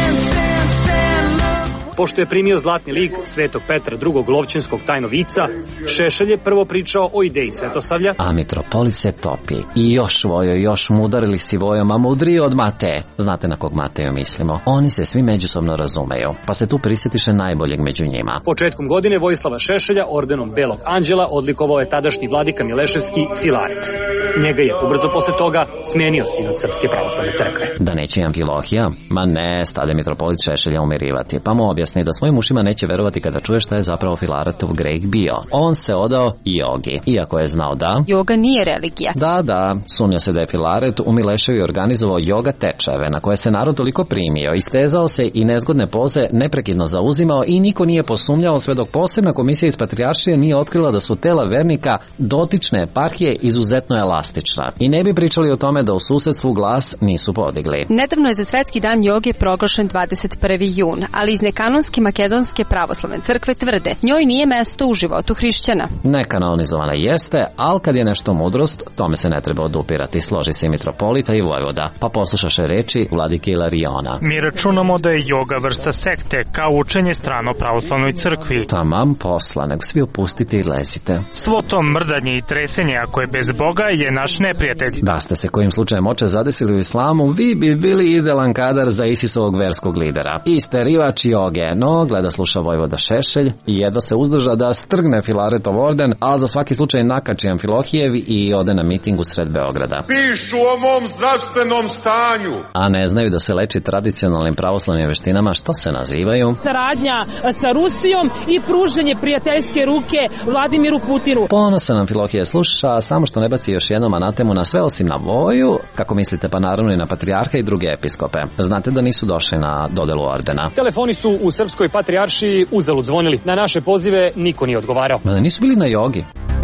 Pošto je primio zlatni lik Svetog Petra II. Lovćenskog tajnovica, Šešelj je prvo pričao o ideji Svetosavlja. A mitropolit se topi. I još Vojo, još mu udarili si Vojom, a mudriji od Mateje. Znate na kog Mateju mislimo? Oni se svi međusobno razumeju, pa se tu prisjetiše najboljeg među njima. Početkom godine Vojislava Šešelja ordenom Belog anđela odlikovao je tadašnji vladika Mileševski Filaret. Njega je ubrzo posle toga smenio sinod Srpske pravoslavne crkve. Da neće Amfilohija? Ma ne, stade mitropolit Šešelja umirivati, pa mu objasni da svojim ušima neće verovati kada čuje šta je zapravo Filaretov greh bio. On se odao jogi, iako je znao da... Joga nije religija. Da, sumnja se da je Filaret u Mileševi organizovao joga tečajeve na koje se narod toliko primio, istezao se i nezgodne poze neprekidno zauzimao i niko nije posumnjao sve dok posebna komisija iz Patrijaršije nije otkrila da su tela vernika dotične eparhije izuzetno elastična. I ne bi pričali o tome da u susedstvu glas nisu podigli. Nedavno je za Svetski dan joge proglašen 21. jun, ali iz nekanonske makedonske pravoslavne crkve tvrde njoj nije mesto u životu hrišćana. Nekanonizovana jeste, ali kad je nešto mudrost, tome se ne treba odupirati, složi se i mitropolita i vojvoda. Pa poslušaše reči vladike Ilariona. Mi računamo da je joga vrsta sekte, kao učenje strano pravoslavnoj crkvi. Tamam posla, nego svi opustite i lezite. Svo to mrdanje i tresenje, ako je bez Boga, je naš neprijatelj. Da ste se kojim slučajem oče zadesili u islamu, vi bi bili idealan kadar za Isisovog verskog lidera. Isterivač joge, no gleda sluša vojvoda Šešelj i jedva se uzdrža da strgne Filaretov orden, ali za svaki slučaj nakači Amfilohijev i ode na miting u sred Beograda. Pišu o mom zdravstvenom stanju. A ne znaju da se leči tradicionalnim pravoslavnim veštinama, što se nazivaju saradnja sa Rusijom i pružanje prijateljske ruke Vladimiru Putinu. Ponosan Amfilohije sluša, samo što ne baci još jednom anatemu na sve osim na Voju, kako mislite, pa naravno i na patrijarha i druge episkope. Znate da nisu došli na dodelu ordena. Telefoni su u Srpskoj patrijaršiji uzalud zvonili. Na naše pozive niko nije odgovarao. Ma da nisu bili na jogi.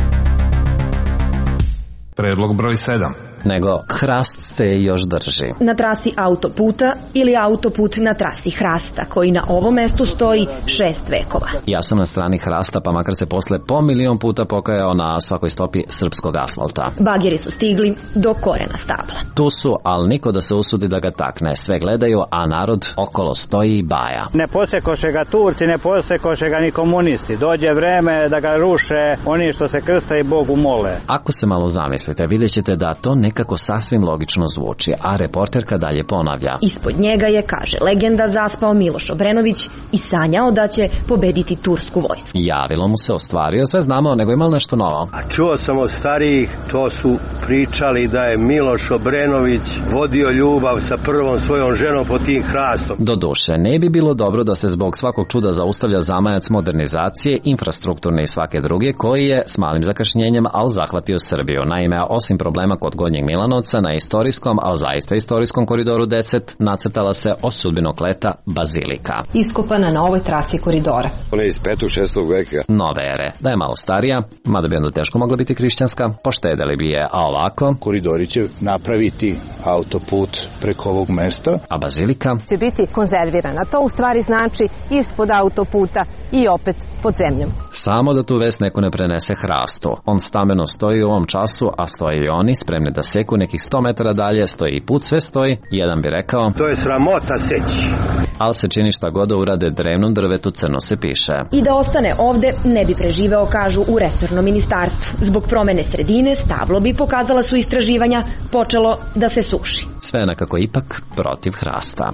Predlog broj 7. Nego hrast se još drži. Na trasi autoputa ili autoput na trasi hrasta, koji na ovom mestu stoji 6 vekova. Ja sam na strani hrasta, pa makar se posle po milion puta pokajao na svakoj stopi srpskog asfalta. Bageri su stigli do korena stabla. Tu su, ali niko da se usudi da ga takne. Sve gledaju, a narod okolo stoji i baja. Ne posekoše ga Turci, ne posekoše ga ni komunisti. Dođe vreme da ga ruše oni što se krsta i Bogu mole. Ako se malo zamislite, vidjet ćete da to nekako sasvim logično zvuči, a reporterka dalje ponavlja. Ispod njega je, kaže legenda, zaspao Miloš Obrenović i sanjao da će pobediti tursku vojsku. Javilo mu se, ostvario, sve znamo, nego imalo nešto novo. A čuo sam od starijih, to su pričali da je Miloš Obrenović vodio ljubav sa prvom svojom ženom pod tim hrastom. Doduše, ne bi bilo dobro da se zbog svakog čuda zaustavlja zamajac modernizacije, infrastrukturne i svake druge, koji je s malim zakašnjenjem, ali zahvatio Srbiju. Naime, osim problema kod Gornjeg Milanovca, na istorijskom, ali zaista istorijskom koridoru 10 nacrtala se osudbinokleta bazilika. Iskopana na ovoj trasi koridora. Ona je iz 5. 6. veka. Nove ere. Da je malo starija, mada bi onda teško mogla biti hrišćanska, poštedeli bi je, a ovako... Koridori će napraviti autoput preko ovog mesta. A bazilika? Će biti konzervirana. To u stvari znači ispod autoputa i opet pod zemljom. Samo da tu vest neko ne prenese hrastu. On stameno stoji u ovom času, a stoji i oni, spremni da seku nekih 100 metara dalje, stoji i put, sve stoji. Jedan bi rekao... To je sramota seći. Ali se čini šta god da urade drevnom drvetu, crno se piše. I da ostane ovde, ne bi preživeo, kažu u resornom ministarstvu. Zbog promene sredine, stablo bi, pokazala su istraživanja, počelo da se suši. Sve nekako ipak protiv hrasta.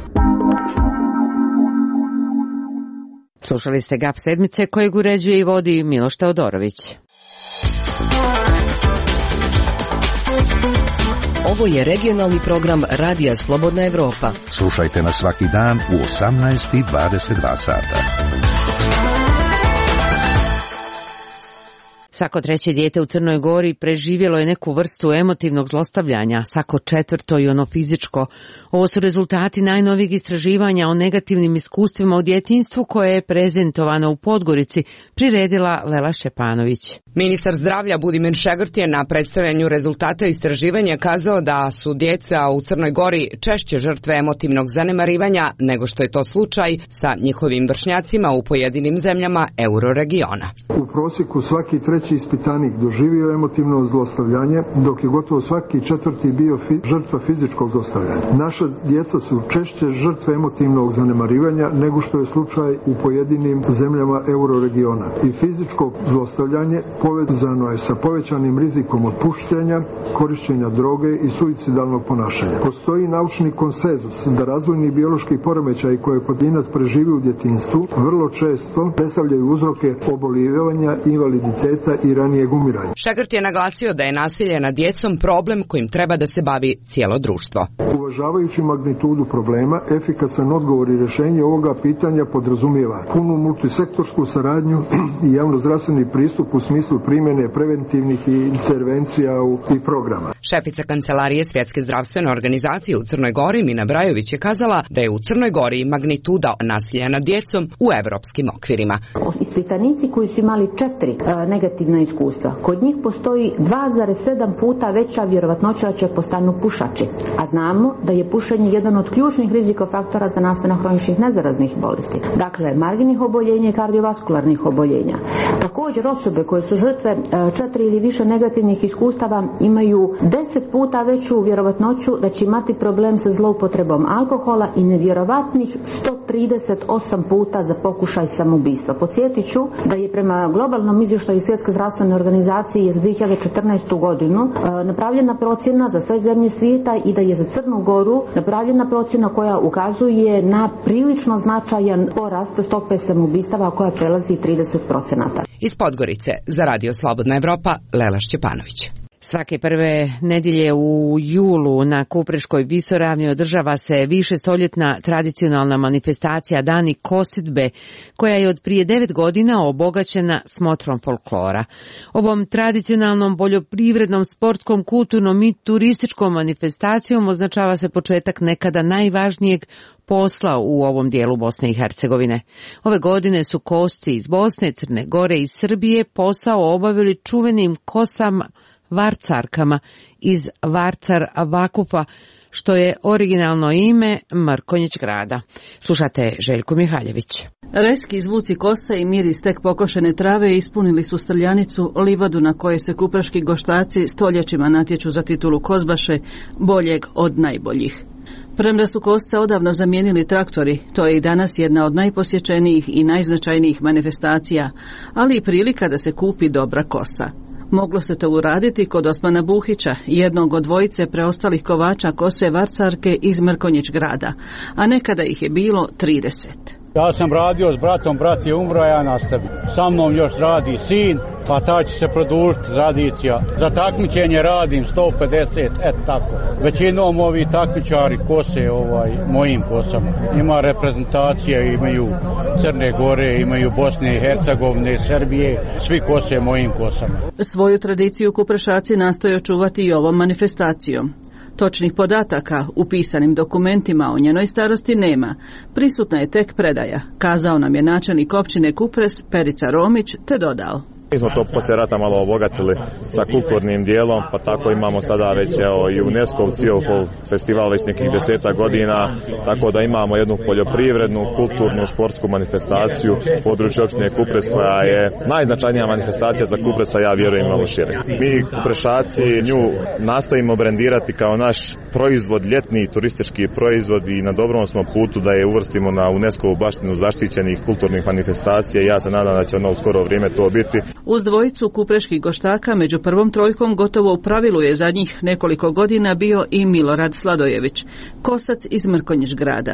Slušali ste GAP sedmice kojeg uređuje i vodi Miloš Teodorović. Ovo je regionalni program Radija Slobodna Evropa. Slušajte nas svaki dan u 18:22 sata. Svako treće dijete u Crnoj Gori preživjelo je neku vrstu emotivnog zlostavljanja, svako četvrto i ono fizičko. Ovo su rezultati najnovijih istraživanja o negativnim iskustvima u djetinjstvu koje je prezentovano u Podgorici, priredila Lela Šćepanović. Ministar zdravlja Budimir Šegrt je na predstavljanju rezultata istraživanja kazao da su djeca u Crnoj Gori češće žrtve emotivnog zanemarivanja nego što je to slučaj sa njihovim vršnjacima u pojedinim zemljama euroregiona. U prosjeku svaki treći ispitanik doživio emotivno zlostavljanje, dok je gotovo svaki četvrti bio žrtva fizičkog zlostavljanja. Naša djeca su češće žrtve emotivnog zanemarivanja nego što je slučaj u pojedinim zemljama euroregiona. I fizičko zlostavljanje povezano je sa povećanim rizikom otpuštanja, korišćenja droge i suicidalnog ponašanja. Postoji naučni konsenzus da razvojni biološki poremećaji koje pojedinac preživi u djetinjstvu vrlo često predstavljaju uzroke oboljevanja, invaliditeta i ranijeg umiranja. Šegrt je naglasio da je nasilje nad djecom problem kojim treba da se bavi cijelo društvo. Uvažavajući magnitudu problema, efikasan odgovor i rješenje ovoga pitanja podrazumijeva punu multisektorsku saradnju i javnozdravstveni pristup u smislu primjene preventivnih intervencija i programa. Šefica Kancelarije Svjetske zdravstvene organizacije u Crnoj Gori, Mina Brajović, je kazala da je u Crnoj Gori magnituda nasilja nad djecom u evropskim okvirima. Ispitanici koji su imali 4 negativna iskustva, kod njih postoji 2,7 puta veća vjerovatnoća da će postanu pušači. A znamo da je pušenje jedan od ključnih rizikofaktora za nastanak hroničnih nezaraznih bolesti. Dakle, marginih oboljenja i kardiovaskularnih oboljenja. Također osobe koje su žrtve 4 ili više negativnih iskustava imaju 10 puta veću vjerovatnoću da će imati problem sa zloupotrebom alkohola i nevjerovatnih 138 puta za pokušaj samoubistva. Podsjetit ću da je prema globalnom izvještaju Svjetske zdravstvene organizacije za 2014. godinu napravljena procjena za sve zemlje svijeta i da je za Crnu Goru napravljena procjena koja ukazuje na prilično značajan porast stope samoubistava koja prelazi 30%. Iz Podgorice za Radio Slobodna Evropa, Lela Šćepanović. Svake prve nedjelje u julu na Kupreškoj visoravni održava se višestoljetna tradicionalna manifestacija Dani Kosidbe, koja je od prije 9 godina obogaćena smotrom folklora. Ovom tradicionalnom poljoprivrednom, sportskom, kulturnom i turističkom manifestacijom označava se početak nekada najvažnijeg posla u ovom dijelu Bosne i Hercegovine. Ove godine su kosci iz Bosne, Crne Gore i Srbije posao obavili čuvenim kosama varcarkama iz Varcar Vakupa, što je originalno ime Mrkonjić grada. Slušate Željko Mihaljević. Reski zvuci kosa i miris tek pokošene trave ispunili su Strljanicu, livadu na kojoj se kupreški goštaci stoljećima natječu za titulu kozbaše, boljeg od najboljih. Premda su kosca odavno zamijenili traktori, to je i danas jedna od najposjećenijih i najznačajnijih manifestacija, ali i prilika da se kupi dobra kosa. Moglo se to uraditi kod Osmana Buhića, jednog od dvojice preostalih kovača kose varcarke iz Mrkonjić grada, a nekada ih je bilo 30. Ja sam radio s bratom, brat je umro, ja nastavim. Sa mnom još radi sin, pa ta će se produžiti tradicija. Za takmičenje radim 150, tako. Većinom ovi takmičari kose mojim kosama. Ima reprezentacije, imaju Crne Gore, imaju Bosne i Hercegovine, Srbije, svi kose mojim kosama. Svoju tradiciju kuprešaci nastoje očuvati i ovom manifestacijom. Točnih podataka u pisanim dokumentima o njenoj starosti nema. Prisutna je tek predaja, kazao nam je načelnik općine Kupres Perica Romić, te dodao. Mi smo to poslije rata malo obogatili sa kulturnim dijelom, pa tako imamo sada već i UNESCO festival već nekih 10 godina, tako da imamo jednu poljoprivrednu, kulturnu, športsku manifestaciju u području općine Kupres koja je najznačajnija manifestacija za Kupresa, ja vjerujem malo šire. Mi Kuprešaci nju nastojimo brendirati kao naš proizvod, ljetni turistički proizvod i na dobrom smo putu da je uvrstimo na UNESCO baštinu zaštićenih kulturnih manifestacija i ja se nadam da će ono u skoro vrijeme to biti. Uz dvojicu kupreških goštaka među prvom trojkom gotovo u pravilu je zadnjih nekoliko godina bio i Milorad Sladojević, kosac iz Mrkonjić grada.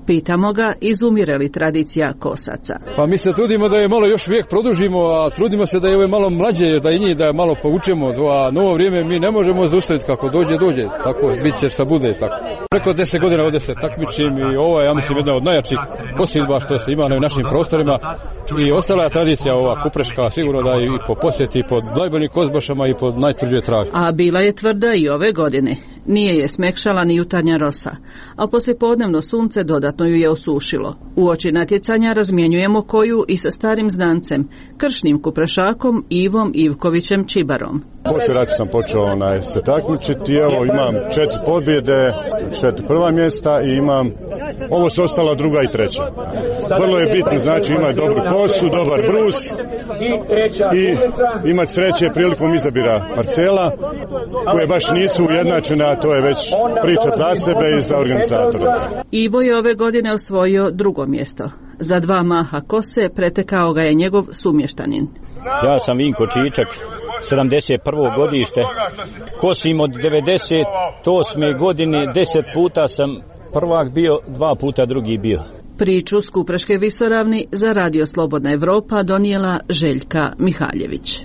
Pitamo ga izumire li tradicija kosaca. Pa mi se trudimo da je malo još vijek produžimo, a trudimo se da je ove malo mlađe, da i njih da je malo poučemo, a novo vrijeme mi ne možemo zaustaviti kako dođe, tako bit će šta bude. Tako. Preko 10 godina ovdje se takmičim i ovo je, ja mislim, jedna od najjačih kosidba što se ima na našim prostorima i ostala je tradicija ova kupreška, sigurno da i po posjeti, i po najboljim kozbašama i po najtvrđoj travi. A bila je tvrda i ove godine. Nije je smekšala ni jutarnja rosa, a poslijepodnevno sunce dodatno ju je osušilo. Uoči natjecanja razmjenjujemo koju i sa starim znancem, kršnim kuprešakom Ivom Ivkovićem Čibarom. Poslije rata sam počeo se takmičiti, evo imam 4 pobjede, 4 prva mjesta i imam, ovo su ostala druga i treća. Vrlo je bitno, znači imati dobru kosu, dobar brus i imati sreće prilikom izabira parcela koje baš nisu ujednačene, a to je već priča za sebe i za organizatora. Ivo je ove godine osvojio drugo mjesto. Za 2 maha kose pretekao ga je njegov sumještanin. Ja sam Vinko Čičak, 71. godište. Kosim od 98. godine, 10 puta sam prvak bio, 2 puta drugi bio. Priču s Kupreške visoravni za Radio Slobodna Evropa donijela Željka Mihaljević.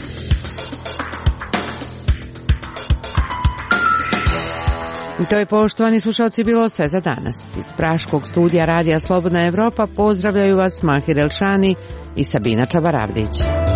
I to je, poštovani slušalci, bilo sve za danas. Iz praškog studija Radija Slobodna Evropa pozdravljaju vas Mahir Elšani i Sabina Čabaravdić.